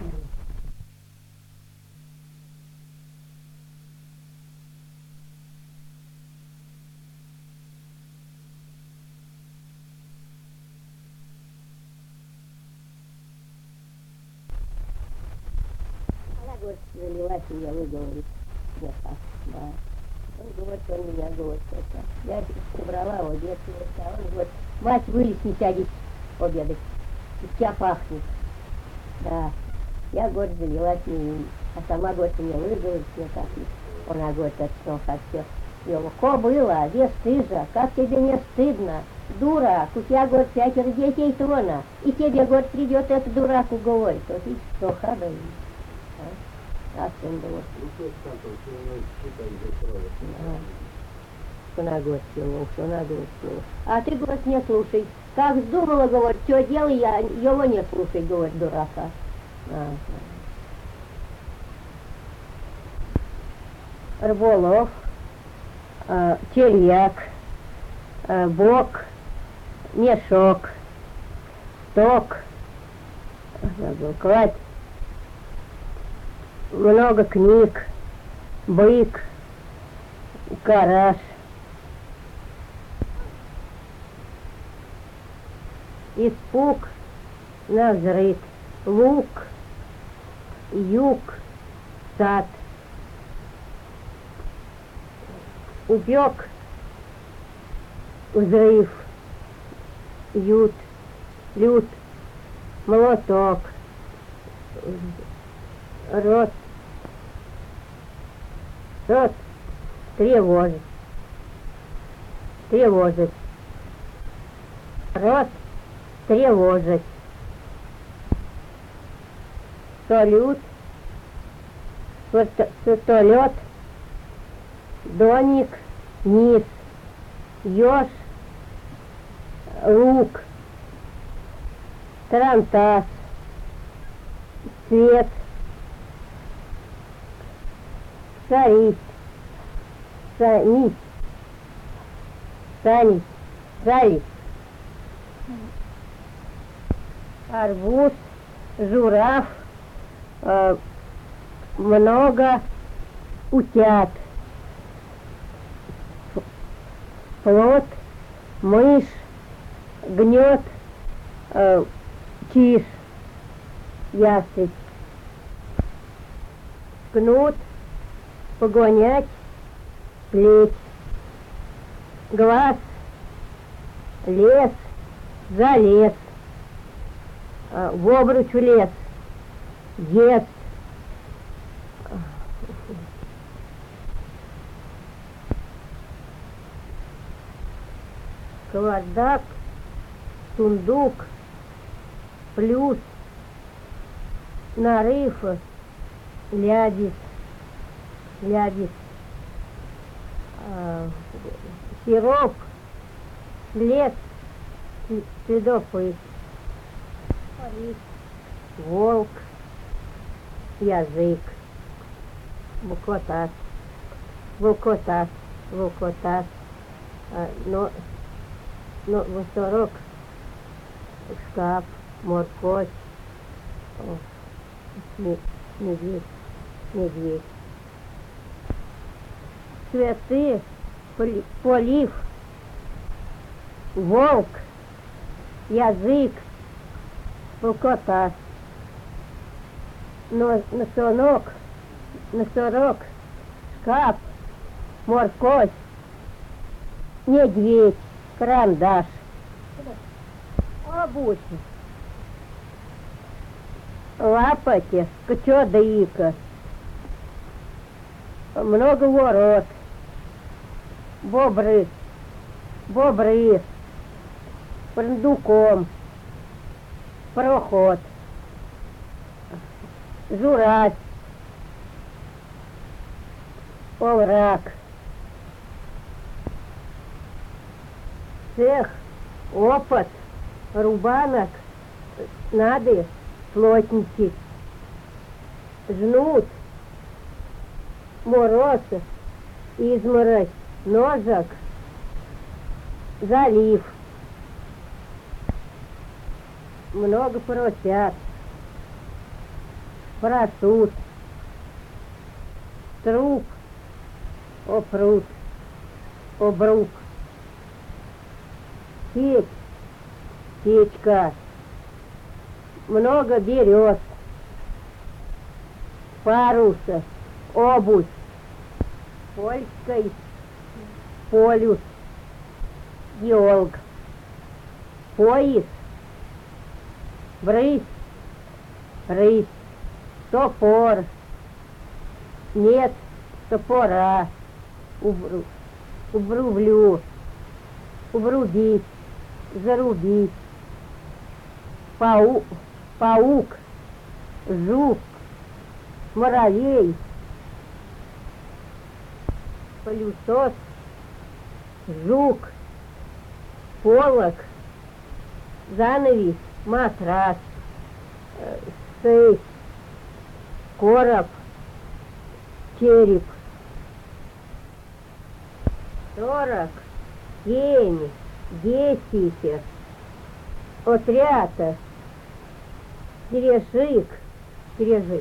C: Она говорит, залилась, и я выговорит. Вот так, да. Он говорит, он меня говорит, это. Я убрала в обед, а он говорит, мать, вылез, не сядешь обедать. И тебя пахнет. Да. Я, говорит, завелась не а сама, говорит, мне выговорит, мне так. Она говорит, это что, как все. Легко было, без стыжа, как тебе не стыдно? Дурак, у тебя, говорит, пятеро детей трона, и тебе, говорит, придет этот дурак уговорить. Вот и что, хада. А сын был. Что на год сел, что на год сел. А ты, говорит, не слушай. Как вздумала, говорит, что делай, я его не слушай, говорит, дурака. А. Рыболов, э, червяк, э, бок, мешок, сток, забыл, кладь, много книг, бык, гараж, испуг, навзрыд, лук, юг, сад. Упек, взрыв, ют, лют, молоток, рот, рот, тревожит, тревожит, рот, тревожит, салют, вертолет, доник, низ, еж, лук, тарантас, цвет, сарить, санить, санить, салить, арбуз, журавль, э, много утят, плот, мышь, гнет, э, чиж, ястреб, кнут, погонять, плеть, глаз, лес, залез, э, в обруч лес, ест, кавардак, сундук, плюс, нарыв, лядис, лядис, э, сироп, след, следопыт, волк, язык, буквотас, волкотас, волкотас, э, но Ну, восторок, шкаф, морковь, о, медведь, медведь. Цветы, поли, полив, волк, язык, волкота, но, носорог, носорог, шкаф, морковь, медведь. Карандаш, обувь, лапати, кочодыка, много ворот, бобры, бобры, прундуком, проход, журавль, овраг, цех, опыт, рубанок, надо плотники, жнут, мороз, изморозь, ножик, залив. Много поросят, просут, труп, опрут, обрук, печь, печка, много берез, паруса, обувь, польской, полюс, геолог, пояс, брысь, рысь, топор, нет топора, убру, убрублю, убрубить, зарубить, пау, паук, жук, муравей, пылесос, жук, полок, занавес, матрас, сейф, короб, череп. Сорок, семь, десять, отряд, пережик, пережик,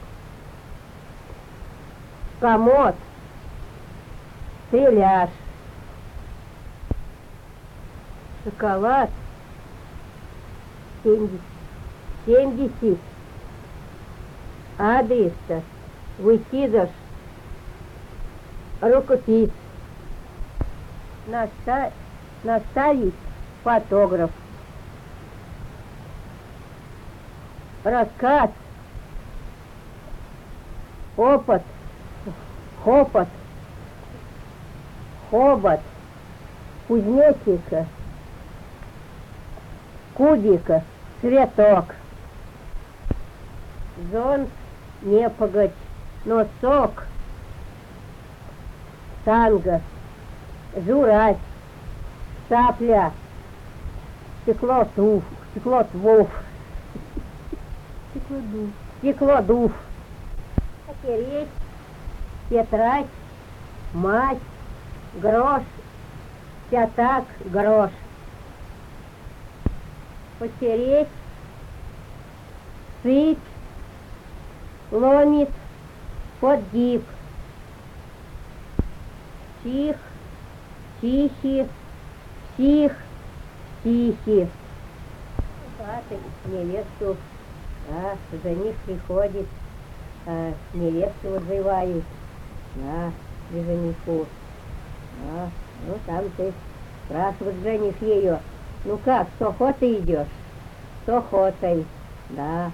C: комод, стреляж, шоколад, семьдесят, семьдесят, адрес, выкидыш, рукопись, наста... наставить фотограф, рассказ, опыт, хопот, хобот, кузнечика, кубика, цветок, зонт, непогодь, носок, танго, журавль, цапля, стеклотуф, стеклотвуф,
B: Стеклодув.
C: стеклодув, потереть, тетрадь, мать, грош, пятак, грош, потереть, сыпь, ломит, подгиб, чих, тихий, псих, тихий. Хаты, невесту, а, жених приходит, а, невесту вызывают, да, к жениху. А, ну там ты спрашивает жених ее, ну как, с охотой идешь? С охотой, да,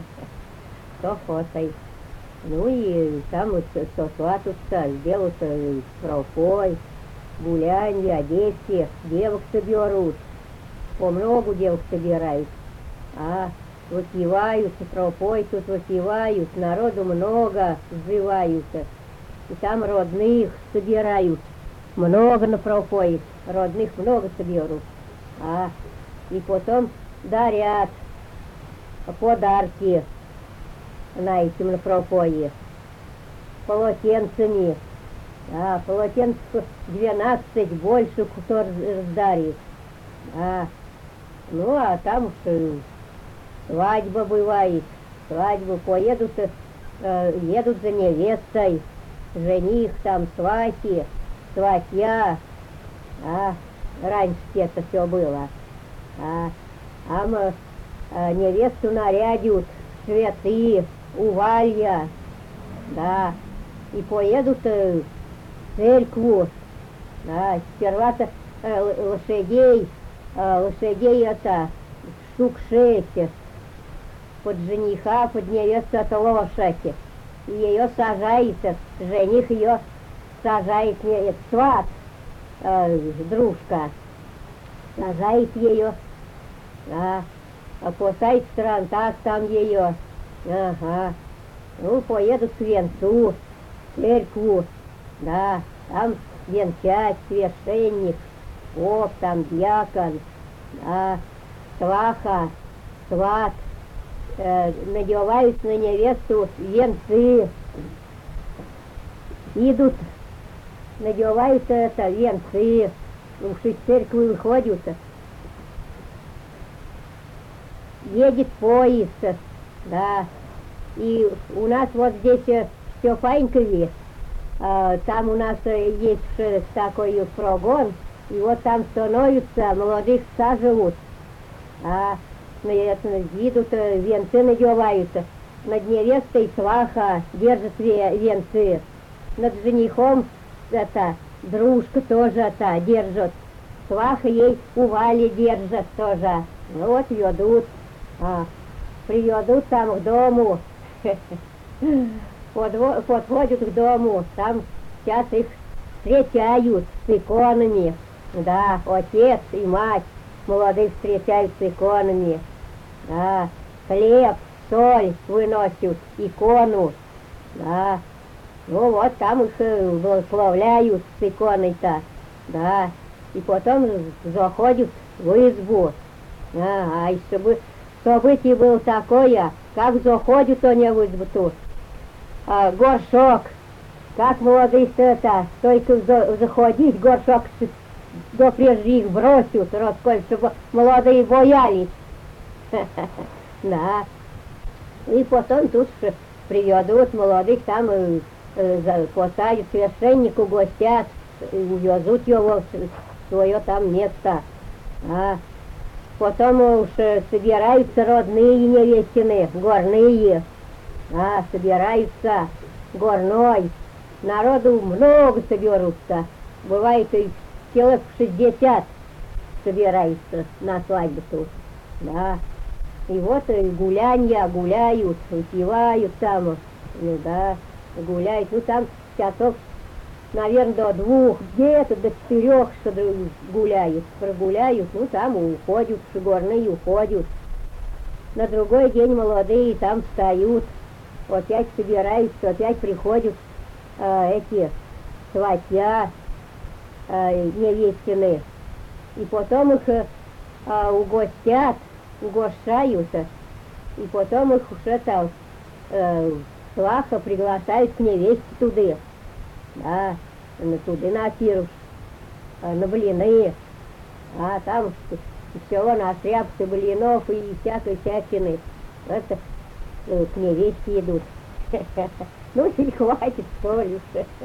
C: с охотой. Ну и там вот сосватутся, сделаются тропой, гулянье, одессе, девок соберут, по многу девок собирают, а выпиваются тропой, тут выпивают, народу много сживаются, и там родных собирают, много на пропои, родных много соберут, а и потом дарят подарки на этим на пропое, полотенцами, а полотенцев двенадцать больше, кто раздарит, а ну а там что, свадьба бывает, свадьбу поедут, э, едут за невестой, жених там, свахи, сватья, а раньше это все было, а, а мы, а, невесту нарядят, цветы, увалья, да, и поедут э, в церкву, да, сперва-то э, лошадей, э, лошадей это штук шесть, под жениха, под невесту это лошадь, и ее сажает, жених ее сажает, не, сват, э, дружка, сажает ее, да, опускает в тарантас там ее, ага, ну, поедут к венцу, в церкву, да, там венчать, священник, поп, там дьякон, да, сваха, сват, э, надевают на невесту венцы, идут, надевают это, венцы, уж из церкви выходят, едет поезд, да, и у нас вот здесь в Степанькове, э, там у нас есть э, такой прогон, и вот там становятся, молодых саживают, а едут, венцы надевают, над невестой сваха держит венцы, над женихом это дружка тоже это держит, сваха ей ували держат тоже, ну вот ведут, а, приведут там к дому, подходят к дому, там сейчас их встречают с иконами, да, отец и мать молодых встречают с иконами, да, хлеб, соль выносят, икону, да, ну вот там их благословляют с иконой-то, да, и потом заходят в избу, а, а чтобы событие было такое, как заходят они в избу-то, а, горшок, как молодые это, только за, заходить, горшок до прежде их бросят, расколь, чтобы молодые боялись. Да. И потом тут приведут молодых, там э, э, посадят священнику, гостят, увезут его в свое там место. А потом уж собираются родные невестины, горные. А, собираются горной. Народу много соберутся. Бывает и человек шестьдесят собирается на свадьбу тут. Да. И вот и гулянья гуляют, выпивают там, ну да, гуляют, ну там часов, наверное, до двух, где-то до четырех, что гуляют, прогуляют, ну там уходят, горные уходят. На другой день молодые там встают, опять собираются, опять приходят э, эти сватья, э, невестины, и потом их э, угостят, угощаются, и потом их уж это э, сваха приглашают к невесте туды, да, на туды на пир, э, на блины, а там все на стряпцы блинов и всякой всячины, это э, к невесте идут. Ну и хватит, что ли.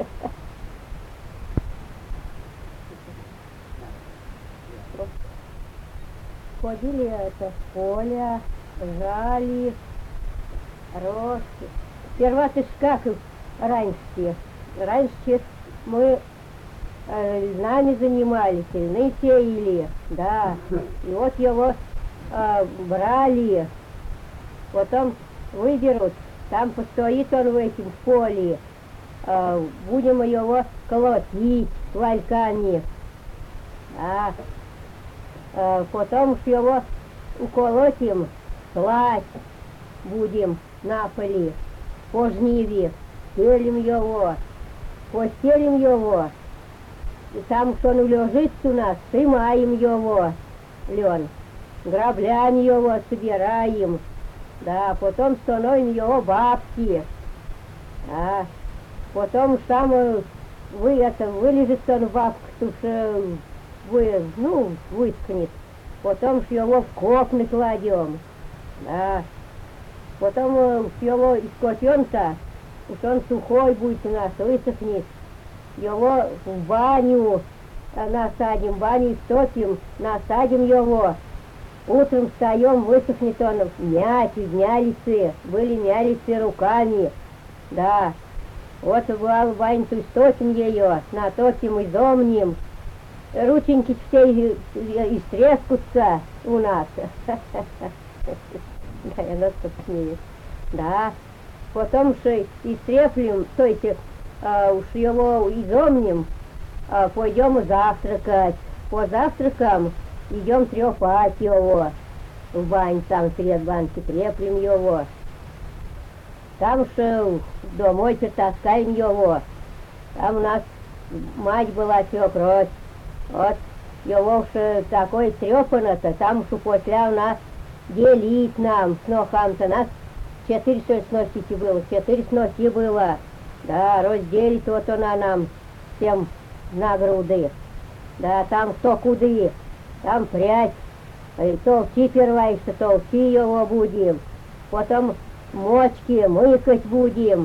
C: Ходили это в поле, жали, росты. Сперва-то ж как раньше. Раньше мы э, льнами занимались, льны сеяли, да. И вот его э, брали, потом выберут, там постоит он в этом поле, э, будем его колотить вальками, да. Потом его уколотим, слать будем на поле, по жниве, стелим его, постелим его, и там, что он лежит у нас, снимаем его, лен, граблями его собираем, да, потом становим его бабки, а потом сам вы это, вылежит он бабку, что вы, ну, выскнет, потом его в копны кладем, да, потом его из копенка, уж он сухой будет у нас, высохнет, его в баню насадим, баню истопим, насадим его, утром встаем, высохнет он, мять, мялицы, были мялицы руками, да, вот в баню истопим ее, натопим, изомним, рученьки все истрескутся у нас. Да, я нас тут смеюсь. Да. Потом уж истреплем, то есть а, уж его изомнем, а, пойдем завтракать. По завтракам идем трепать его в бань, там сред банки треплем его. Там уж домой притаскаем его. Там у нас мать была свекровь. Вот
A: его уж такой трепано-то, там уж после у нас делить нам, снохам-то, нас четыре сносити было, четыре сноси было, да, разделить вот она нам всем на груды, да, там кто куды, там прядь, и толчи первайся, толчи его будем, потом мочки мыкать будем.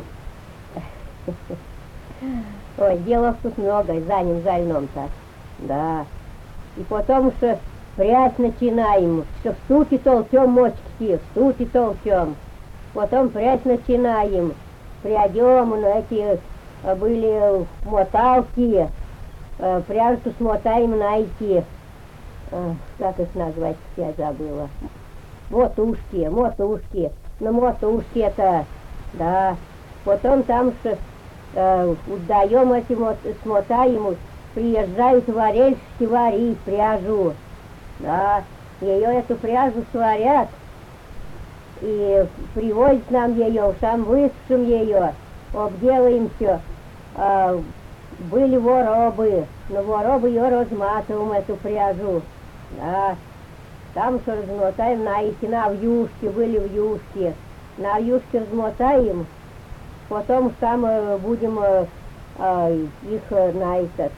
A: Ой, делов тут много, за ним зальном-то, да. И потом что прядь начинаем, что в ступе толчем мочки, в ступе толчем. Потом прядь начинаем, прядем, ну, эти были моталки, пряжку смотаем на эти, как их назвать, я забыла, мотушки, мотушки, ну мотушки это, да. Потом там что отдаем эти, смотаем, приезжают варельщики варить пряжу, да, ее эту пряжу сварят и привозят нам ее, сам высушим ее, обделаем все. А, были воробы, но воробы ее разматываем, эту пряжу, да, там что размотаем на эти, на вьюшки, были вьюшки, на вьюшки размотаем, потом там будем а, их на этот,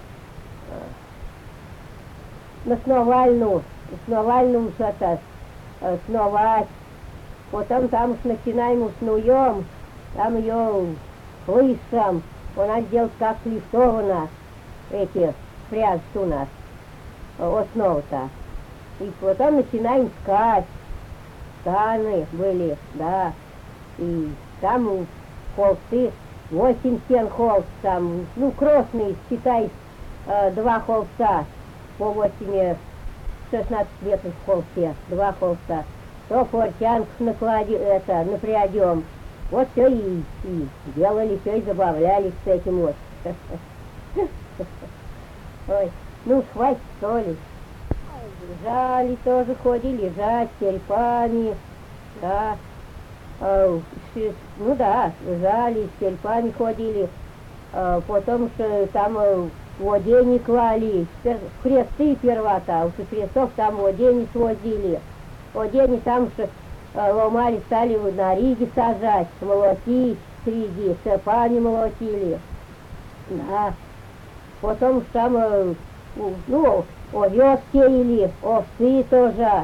A: на сновальну, сновальну что-то сновать, потом там уж начинаем снуем, там ее хлыстом, она делает как листована, эти пряжки у нас, основа-то, и потом начинаем ткать, тканы были, да, и там холсты, восемь стен холст, там, ну, кросный, считай, э, два холста, по восемь, шестнадцать метров в холсте, два холста, то портянку наклади, это, напрядем, вот все и, и делали, все и забавлялись с этим вот. Ой, ну, хватит, что ли. Лежали тоже, ходили, лежать с серпами, да. Ну да, лежали, с серпами ходили, потом что там водени клали, кресты перва-то, уж и крестов там водени свозили, водени там что ломали, стали на риги сажать, молотить среди, цепами молотили, да, потом там, ну, овес сеяли, овцы тоже,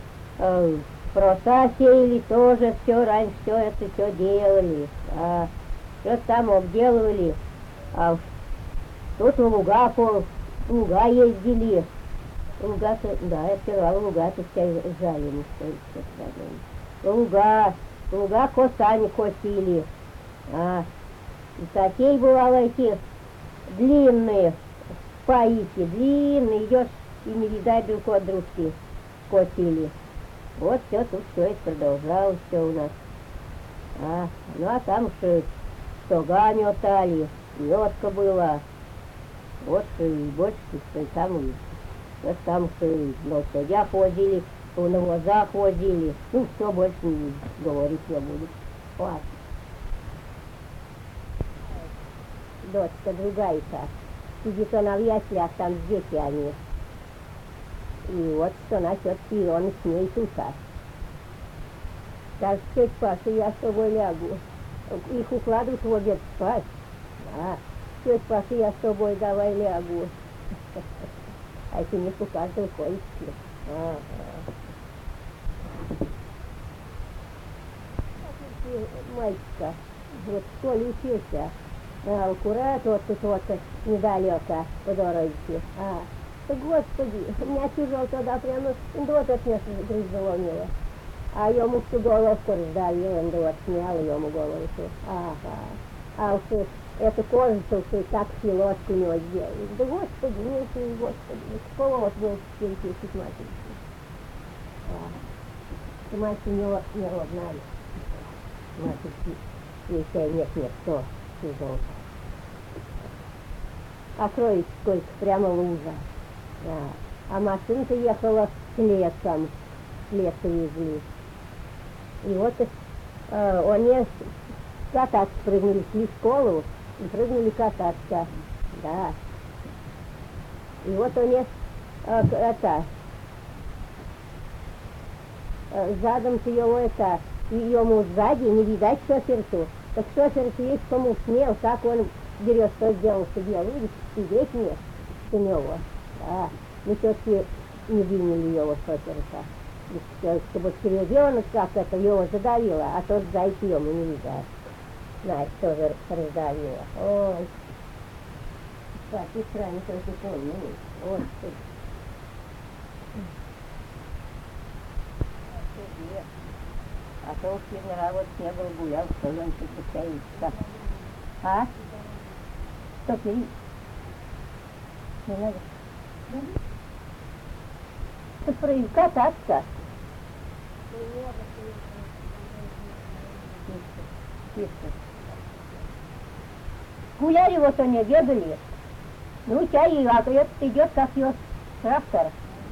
A: проса сеяли тоже, все раньше, все это все делали, а, все там обделывали, а тут в луга, по луга ездили, луга, да, я сказала, луга-то все жали, мы что луга, луга косами косили, а, и такие бывало эти длинные паики, длинные, идешь и не видать друг от дружки, косили. Вот все тут все это продолжалось все у нас. А, ну а там что стога метали, лёдка была. Вот что и больше, что и там, и, вот там что и на лошадях возили, на возах возили. Ну, все больше не говорить не буду. Ладно. Дочка другая-то сидит она в яслях, там дети они. И вот что насчет Фионы с ней тусать. Так, тетя Паша, я с тобой лягу. Их укладывают в обед спать. Да, тетя Паша, я с тобой давай лягу. А если не у каждого ходит. Ага. Мальчика, вот в школе учился. А, аккурат, вот тут вот недалеко по дороге. А, Господи, меня тяжело тогда прямо, вот это мне грязь заломила. А ему всю головку раздавил, он вот снял ему голову. Ага. А уж эту кожицу уж так филоску у него сделали. Да Господи, милый Господи, полос был переписать матери. Ага. Мать у него не родная. Матери, если нет, нет, кто тяжело. А кроить сколько, прямо лужа. Да. А машинка ехала с лесом, с леса везли. И вот э, они кататься прыгнули, шли в школу и прыгнули кататься, да. И вот они а, к- это, э, задом ты его это, и ему сзади не видать шоферцу. Так шоферцу есть кому смел, как он берет, что сделал, что делал. Видишь, сидеть нет у него. Да. Мы все-таки не приняли его шоферца. Чтобы ребенок как это его задавило, а тот зайти ему не видать. Знаешь, тоже раздавило. Ой. Так, сестра не только помню. Вот ты. А то уж вчера вот не был гулял, что он тут стоится. А? Что, пили? Не надо. Ты про кататься. Тише. Гуляли вот они, бегали. Ну, чай, а этот идет, как ее трактор.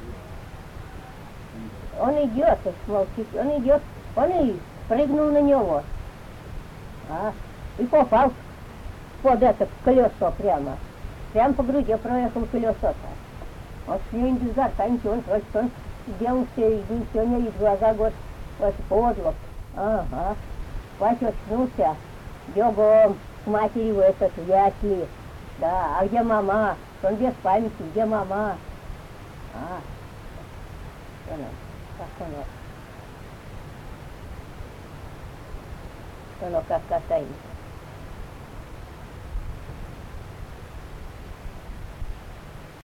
A: Он идет, молчит, он идет, он и прыгнул на него. А, и попал под это колесо прямо. Прямо по груди проехал колесо-то. Вот с ним без гортанки, он просто он сделал все, и все не из глаза год, вот подлог. Ага. Пать очнулся, бегом к матери в этот, в ясли. Да, а где мама? Он без памяти, где мама? А, оно, как оно? Оно как касается.